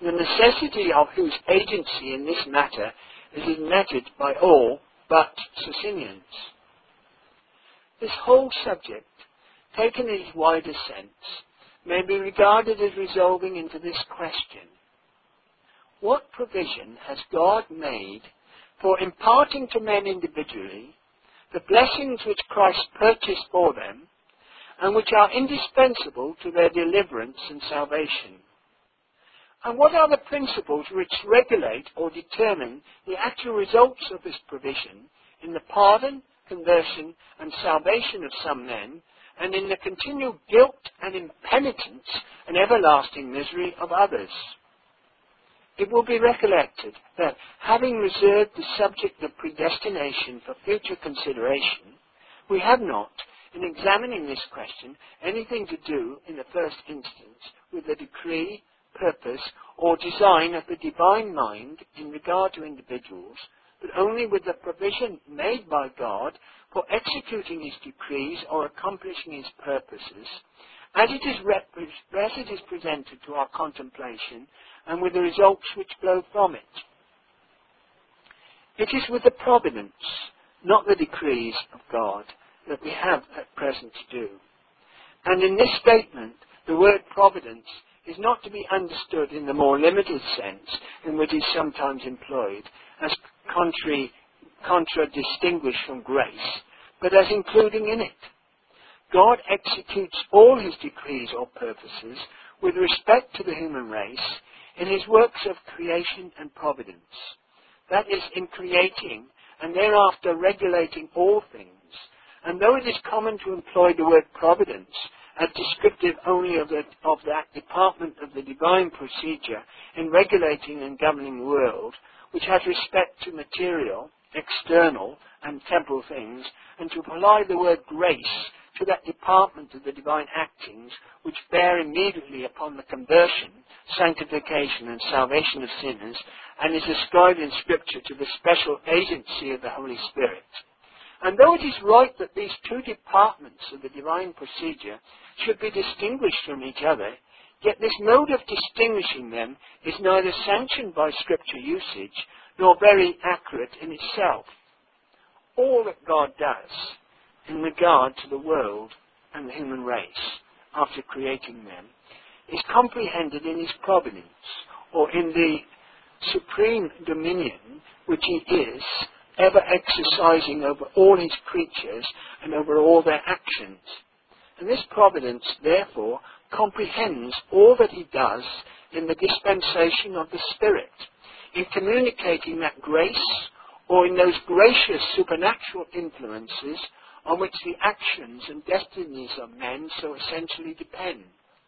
the necessity of whose agency in this matter is admitted by all but Socinians. This whole subject, taken in its wider sense, may be regarded as resolving into this question: what provision has God made for imparting to men individually the blessings which Christ purchased for them, and which are indispensable to their deliverance and salvation? And what are the principles which regulate or determine the actual results of this provision in the pardon, conversion, and salvation of some men, and in the continual guilt and impenitence and everlasting misery of others? It will be recollected that, having reserved the subject of predestination for future consideration, we have not, in examining this question, anything to do, in the first instance, with the decree, purpose, or design of the divine mind in regard to individuals, but only with the provision made by God for executing his decrees or accomplishing his purposes, as it is presented to our contemplation, and with the results which flow from it. It is with the providence, not the decrees of God, that we have at present to do. And in this statement, the word providence is not to be understood in the more limited sense in which it is sometimes employed, as contradistinguished from grace, but as including in it. God executes all his decrees or purposes with respect to the human race in his works of creation and providence. That is, in creating and thereafter regulating all things. And though it is common to employ the word providence as descriptive only of that department of the divine procedure in regulating and governing the world, which has respect to material, external, and temporal things, and to apply the word grace to that department of the divine actings which bear immediately upon the conversion, sanctification, and salvation of sinners, and is ascribed in Scripture to the special agency of the Holy Spirit. And though it is right that these two departments of the divine procedure should be distinguished from each other, yet this mode of distinguishing them is neither sanctioned by Scripture usage nor very accurate in itself. All that God does in regard to the world and the human race, after creating them, is comprehended in his providence, or in the supreme dominion which he is, ever exercising over all his creatures and over all their actions. And this providence, therefore, comprehends all that he does in the dispensation of the Spirit, in communicating that grace, or in those gracious supernatural influences on which the actions and destinies of men so essentially depend.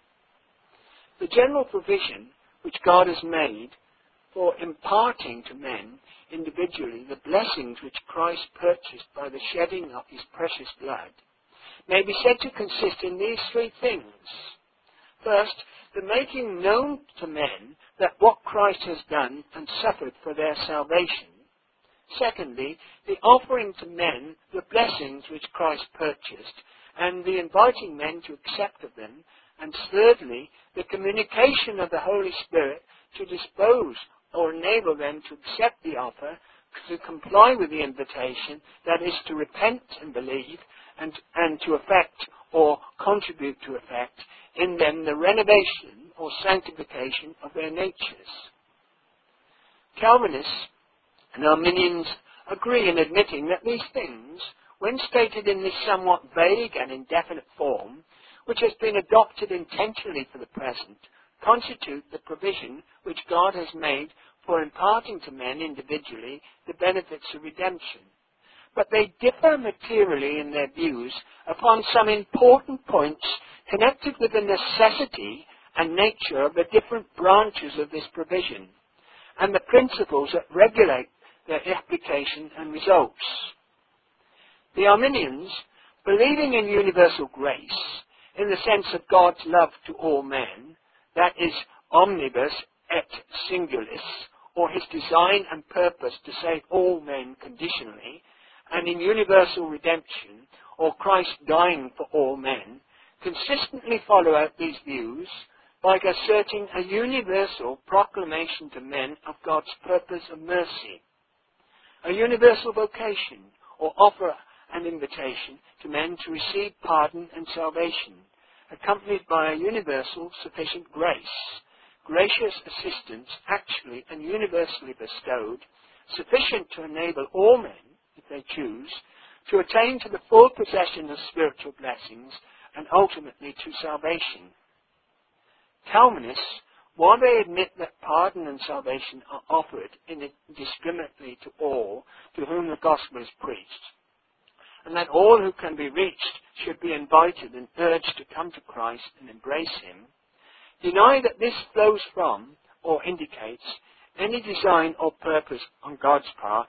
The general provision which God has made for imparting to men individually the blessings which Christ purchased by the shedding of his precious blood may be said to consist in these three things. First, the making known to men that what Christ has done and suffered for their salvation. Secondly, the offering to men the blessings which Christ purchased, and the inviting men to accept of them. And thirdly, the communication of the Holy Spirit to dispose or enable them to accept the offer, to comply with the invitation, that is, to repent and believe, and to effect or contribute to effect in them the renovation or sanctification of their natures. Calvinists and Arminians agree in admitting that these things, when stated in this somewhat vague and indefinite form, which has been adopted intentionally for the present, constitute the provision which God has made for imparting to men individually the benefits of redemption. But they differ materially in their views upon some important points connected with the necessity and nature of the different branches of this provision, and the principles that regulate their application and results. The Arminians, believing in universal grace, in the sense of God's love to all men, that is, omnibus et singulis, or his design and purpose to save all men conditionally, and in universal redemption, or Christ dying for all men, consistently follow out these views, by asserting a universal proclamation to men of God's purpose of mercy, a universal vocation, or offer an invitation to men to receive pardon and salvation, accompanied by a universal sufficient grace, gracious assistance actually and universally bestowed, sufficient to enable all men, if they choose, to attain to the full possession of spiritual blessings and ultimately to salvation. Calvinists, while they admit that pardon and salvation are offered indiscriminately to all to whom the gospel is preached, and that all who can be reached should be invited and urged to come to Christ and embrace him, deny that this flows from or indicates any design or purpose on God's part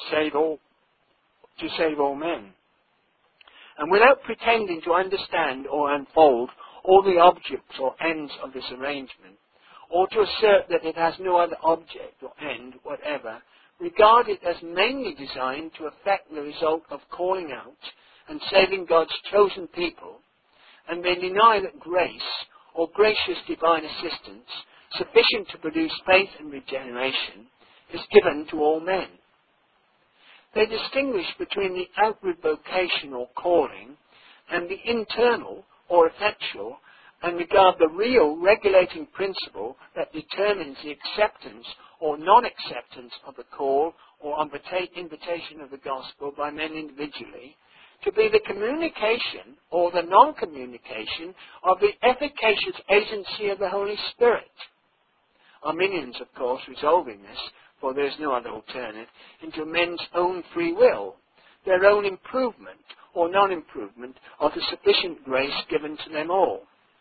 to save all men. And without pretending to understand or unfold all the objects or ends of this arrangement, or to assert that it has no other object or end whatever, regard it as mainly designed to effect the result of calling out and saving God's chosen people, and they deny that grace, or gracious divine assistance, sufficient to produce faith and regeneration, is given to all men. They distinguish between the outward vocation or calling and the internal or effectual, and regard the real regulating principle that determines the acceptance or non-acceptance of the call or invitation of the gospel by men individually to be the communication or the non-communication of the efficacious agency of the Holy Spirit. Arminians, of course, resolving this, for there is no other alternative, into men's own free will, their own improvement or non-improvement of the sufficient grace given to them all.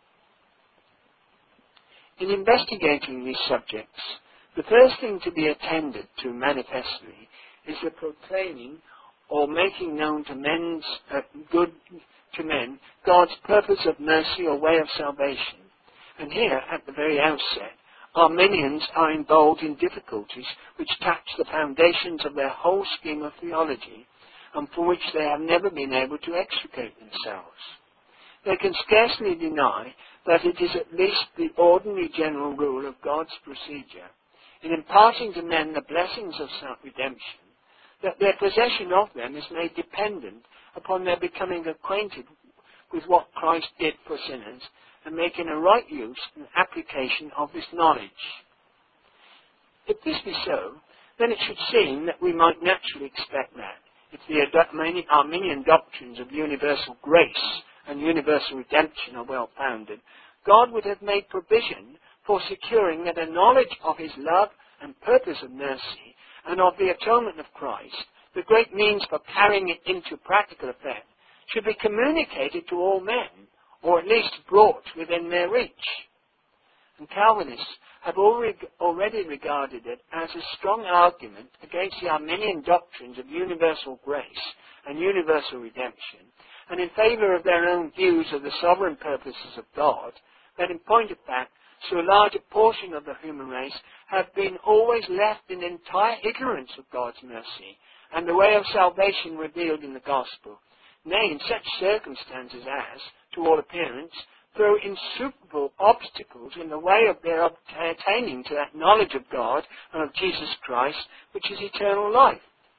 In investigating these subjects, the first thing to be attended to manifestly is the proclaiming or making known to men God's purpose of mercy or way of salvation. And here, at the very outset, Arminians are involved in difficulties which touch the foundations of their whole scheme of theology, and from which they have never been able to extricate themselves. They can scarcely deny that it is at least the ordinary general rule of God's procedure in imparting to men the blessings of self-redemption, that their possession of them is made dependent upon their becoming acquainted with what Christ did for sinners and making a right use and application of this knowledge. If this be so, then it should seem that we might naturally expect that, if the Arminian doctrines of universal grace and universal redemption are well founded, God would have made provision for securing that a knowledge of his love and purpose of mercy and of the atonement of Christ, the great means for carrying it into practical effect, should be communicated to all men, or at least brought within their reach. And Calvinists have already regarded it as a strong argument against the Arminian doctrines of universal grace and universal redemption, and in favour of their own views of the sovereign purposes of God, that in point of fact, so large a portion of the human race have been always left in entire ignorance of God's mercy and the way of salvation revealed in the gospel. Nay, in such circumstances as, to all appearance, throw insuperable obstacles in the way of their attaining to that knowledge of God and of Jesus Christ, which is eternal life.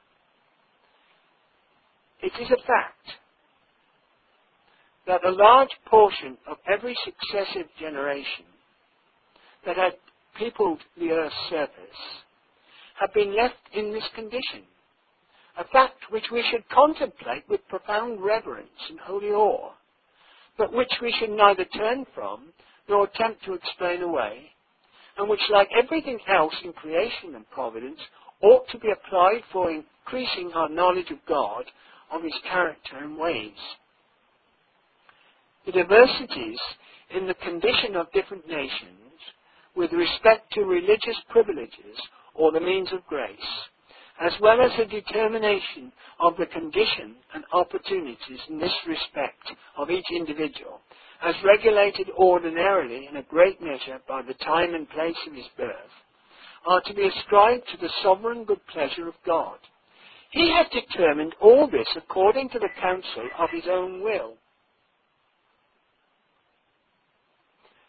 It is a fact that a large portion of every successive generation that had peopled the earth's surface have been left in this condition, a fact which we should contemplate with profound reverence and holy awe, but which we should neither turn from nor attempt to explain away, and which, like everything else in creation and providence, ought to be applied for increasing our knowledge of God, of his character and ways. The diversities in the condition of different nations with respect to religious privileges or the means of grace, as well as the determination of the condition and opportunities in this respect of each individual, as regulated ordinarily in a great measure by the time and place of his birth, are to be ascribed to the sovereign good pleasure of God. He has determined all this according to the counsel of his own will.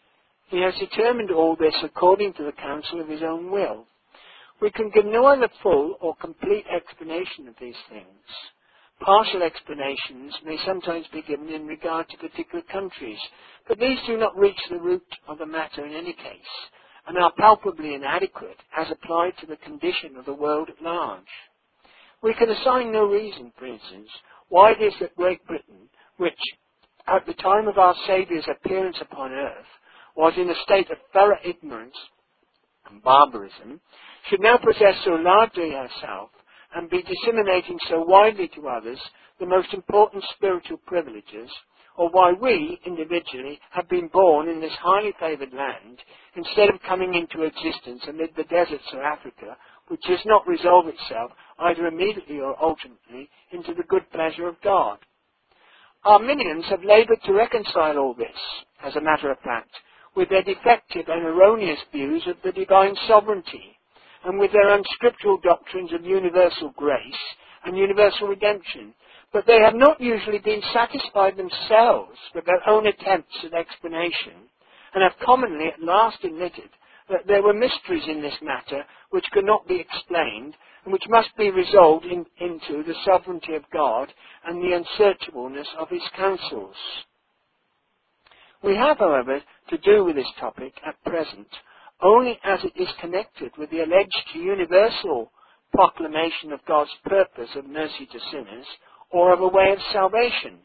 He has determined all this according to the counsel of his own will. We can give no other full or complete explanation of these things. Partial explanations may sometimes be given in regard to particular countries, but these do not reach the root of the matter in any case, and are palpably inadequate as applied to the condition of the world at large. We can assign no reason, for instance, why it is that Great Britain, which at the time of our Saviour's appearance upon earth was in a state of thorough ignorance and barbarism, should now possess so largely herself and be disseminating so widely to others the most important spiritual privileges, or why we, individually, have been born in this highly favoured land instead of coming into existence amid the deserts of Africa, which does not resolve itself either immediately or ultimately into the good pleasure of God. Arminians have laboured to reconcile all this, as a matter of fact, with their defective and erroneous views of the divine sovereignty, and with their unscriptural doctrines of universal grace and universal redemption, but they have not usually been satisfied themselves with their own attempts at explanation, and have commonly at last admitted that there were mysteries in this matter which could not be explained, and which must be resolved into the sovereignty of God and the unsearchableness of his counsels. We have, however, to do with this topic at present only as it is connected with the alleged universal proclamation of God's purpose of mercy to sinners, or of a way of salvation.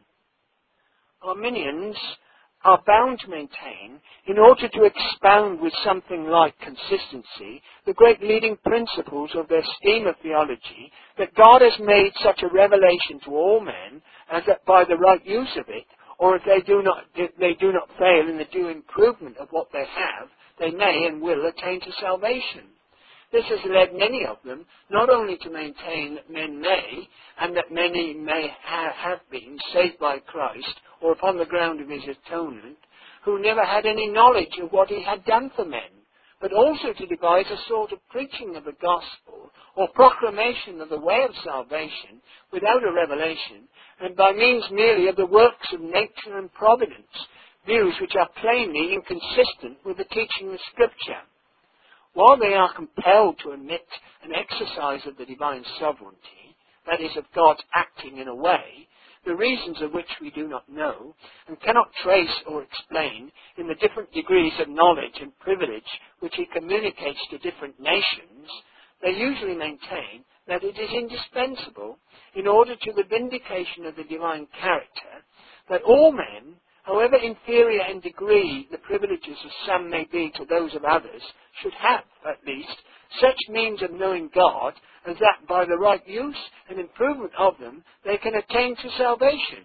Arminians are bound to maintain, in order to expound with something like consistency the great leading principles of their scheme of theology, that God has made such a revelation to all men, as that by the right use of it, or if they do not fail in the due improvement of what they have, they may and will attain to salvation. This has led many of them not only to maintain that men may, and that many may have been saved by Christ, or upon the ground of his atonement, who never had any knowledge of what he had done for men, but also to devise a sort of preaching of the gospel, or proclamation of the way of salvation, without a revelation, and by means merely of the works of nature and providence, views which are plainly inconsistent with the teaching of Scripture. While they are compelled to admit an exercise of the divine sovereignty, that is, of God's acting in a way, the reasons of which we do not know, and cannot trace or explain in the different degrees of knowledge and privilege which he communicates to different nations, they usually maintain that it is indispensable, in order to the vindication of the divine character, that all men, however inferior in degree the privileges of some may be to those of others, should have, at least, such means of knowing God as that by the right use and improvement of them they can attain to salvation.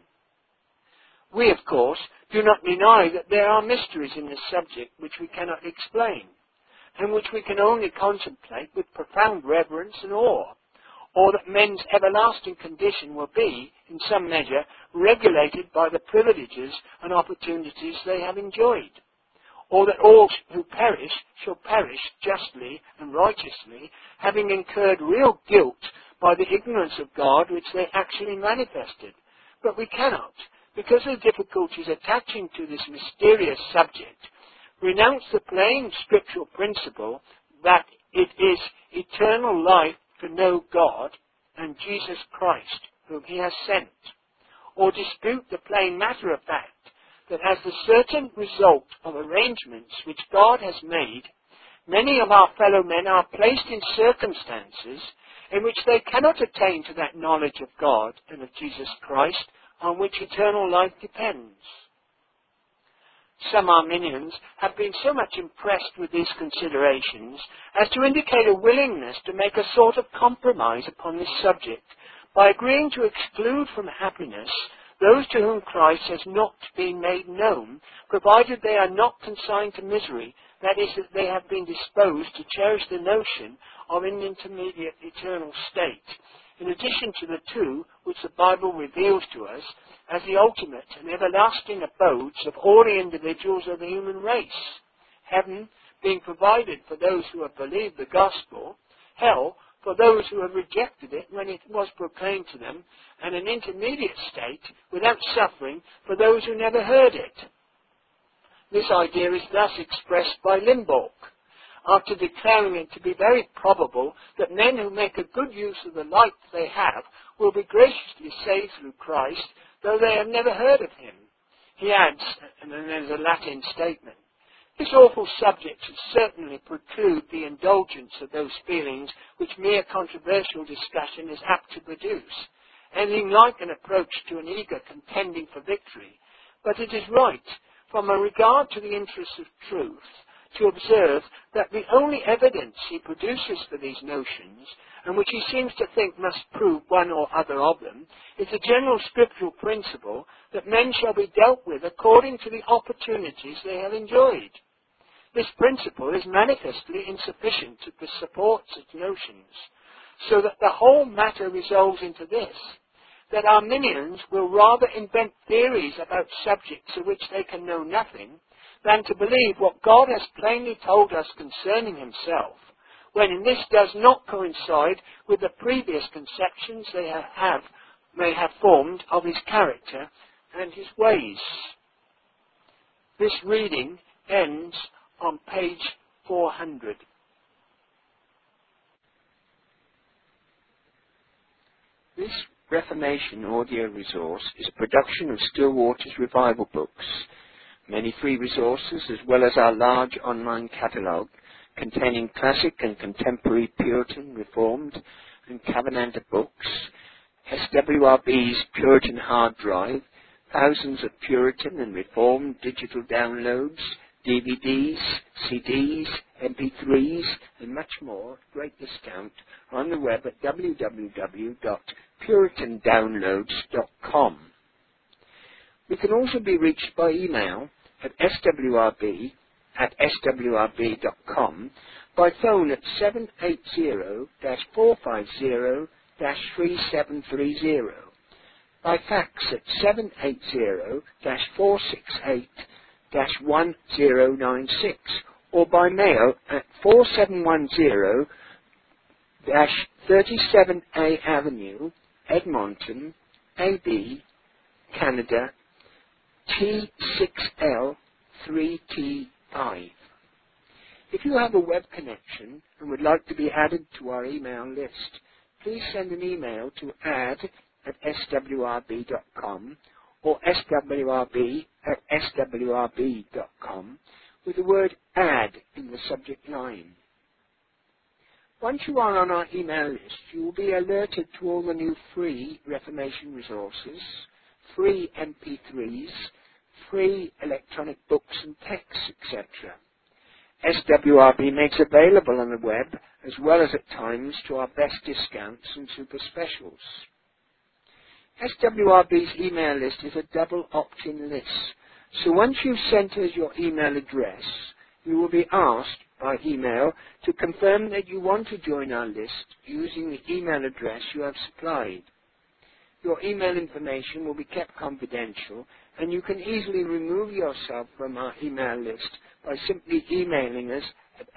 We, of course, do not deny that there are mysteries in this subject which we cannot explain, and which we can only contemplate with profound reverence and awe, or that men's everlasting condition will be, in some measure, regulated by the privileges and opportunities they have enjoyed, or that all who perish shall perish justly and righteously, having incurred real guilt by the ignorance of God which they actually manifested. But we cannot, because of the difficulties attaching to this mysterious subject, renounce the plain scriptural principle that it is eternal life to know God and Jesus Christ, whom he has sent, or dispute the plain matter of fact that as the certain result of arrangements which God has made, many of our fellow men are placed in circumstances in which they cannot attain to that knowledge of God and of Jesus Christ on which eternal life depends. Some Arminians have been so much impressed with these considerations as to indicate a willingness to make a sort of compromise upon this subject by agreeing to exclude from happiness those to whom Christ has not been made known, provided they are not consigned to misery, that is, that they have been disposed to cherish the notion of an intermediate eternal state, in addition to the two which the Bible reveals to us as the ultimate and everlasting abodes of all the individuals of the human race. Heaven being provided for those who have believed the gospel, hell for those who have rejected it when it was proclaimed to them, and an intermediate state without suffering for those who never heard it. This idea is thus expressed by Limborch, after declaring it to be very probable that men who make a good use of the light they have will be graciously saved through Christ, though they have never heard of him. He adds, and then there's a Latin statement, this awful subject should certainly preclude the indulgence of those feelings which mere controversial discussion is apt to produce, anything like an approach to an eager contending for victory. But it is right, from a regard to the interests of truth, to observe that the only evidence he produces for these notions, and which he seems to think must prove one or other of them, is the general scriptural principle that men shall be dealt with according to the opportunities they have enjoyed. This principle is manifestly insufficient to support such notions, so that the whole matter resolves into this, that Arminians will rather invent theories about subjects of which they can know nothing, than to believe what God has plainly told us concerning himself, when this does not coincide with the previous conceptions they may have formed of his character and his ways. This reading ends on page 400. This Reformation audio resource is a production of Still Waters Revival Books. Many free resources, as well as our large online catalogue containing classic and contemporary Puritan, Reformed and Covenanter books, SWRB's Puritan hard drive, thousands of Puritan and Reformed digital downloads, DVDs, CDs, MP3s, and much more at great discount on the web at www.puritandownloads.com. We can also be reached by email at swrb@swrb.com, by phone at 780-450-3730, by fax at 780-468-1096, or by mail at 4710-37A Avenue, Edmonton, AB, Canada, T6L3T5. If you have a web connection and would like to be added to our email list, please send an email to add@swrb.com or swrb@swrb.com with the word add in the subject line. Once you are on our email list, you will be alerted to all the new free Reformation resources, free MP3s, free electronic books and texts, etc. SWRB makes available on the web, as well as at times to our best discounts and super specials. SWRB's email list is a double opt-in list, so once you've sent us your email address, you will be asked by email to confirm that you want to join our list using the email address you have supplied. Your email information will be kept confidential, and you can easily remove yourself from our email list by simply emailing us at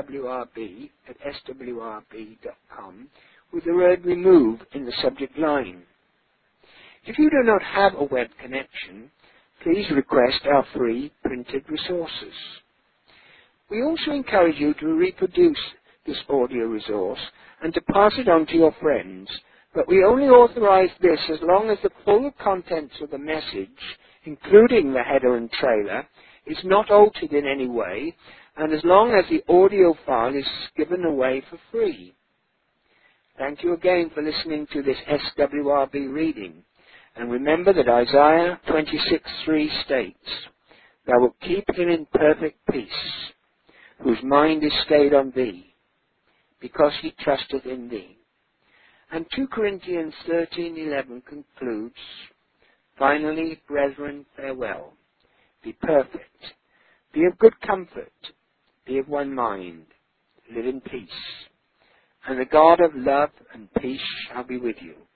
swrb@swrb.com with the word remove in the subject line. If you do not have a web connection, please request our free printed resources. We also encourage you to reproduce this audio resource and to pass it on to your friends, but we only authorize this as long as the full contents of the message, including the header and trailer, is not altered in any way, and as long as the audio file is given away for free. Thank you again for listening to this SWRB reading, and remember that Isaiah 26:3 states, "Thou wilt keep him in perfect peace, whose mind is stayed on thee, because he trusteth in thee." And 2 Corinthians 13:11 concludes, "Finally, brethren, farewell. Be perfect. Be of good comfort. Be of one mind. Live in peace. And the God of love and peace shall be with you."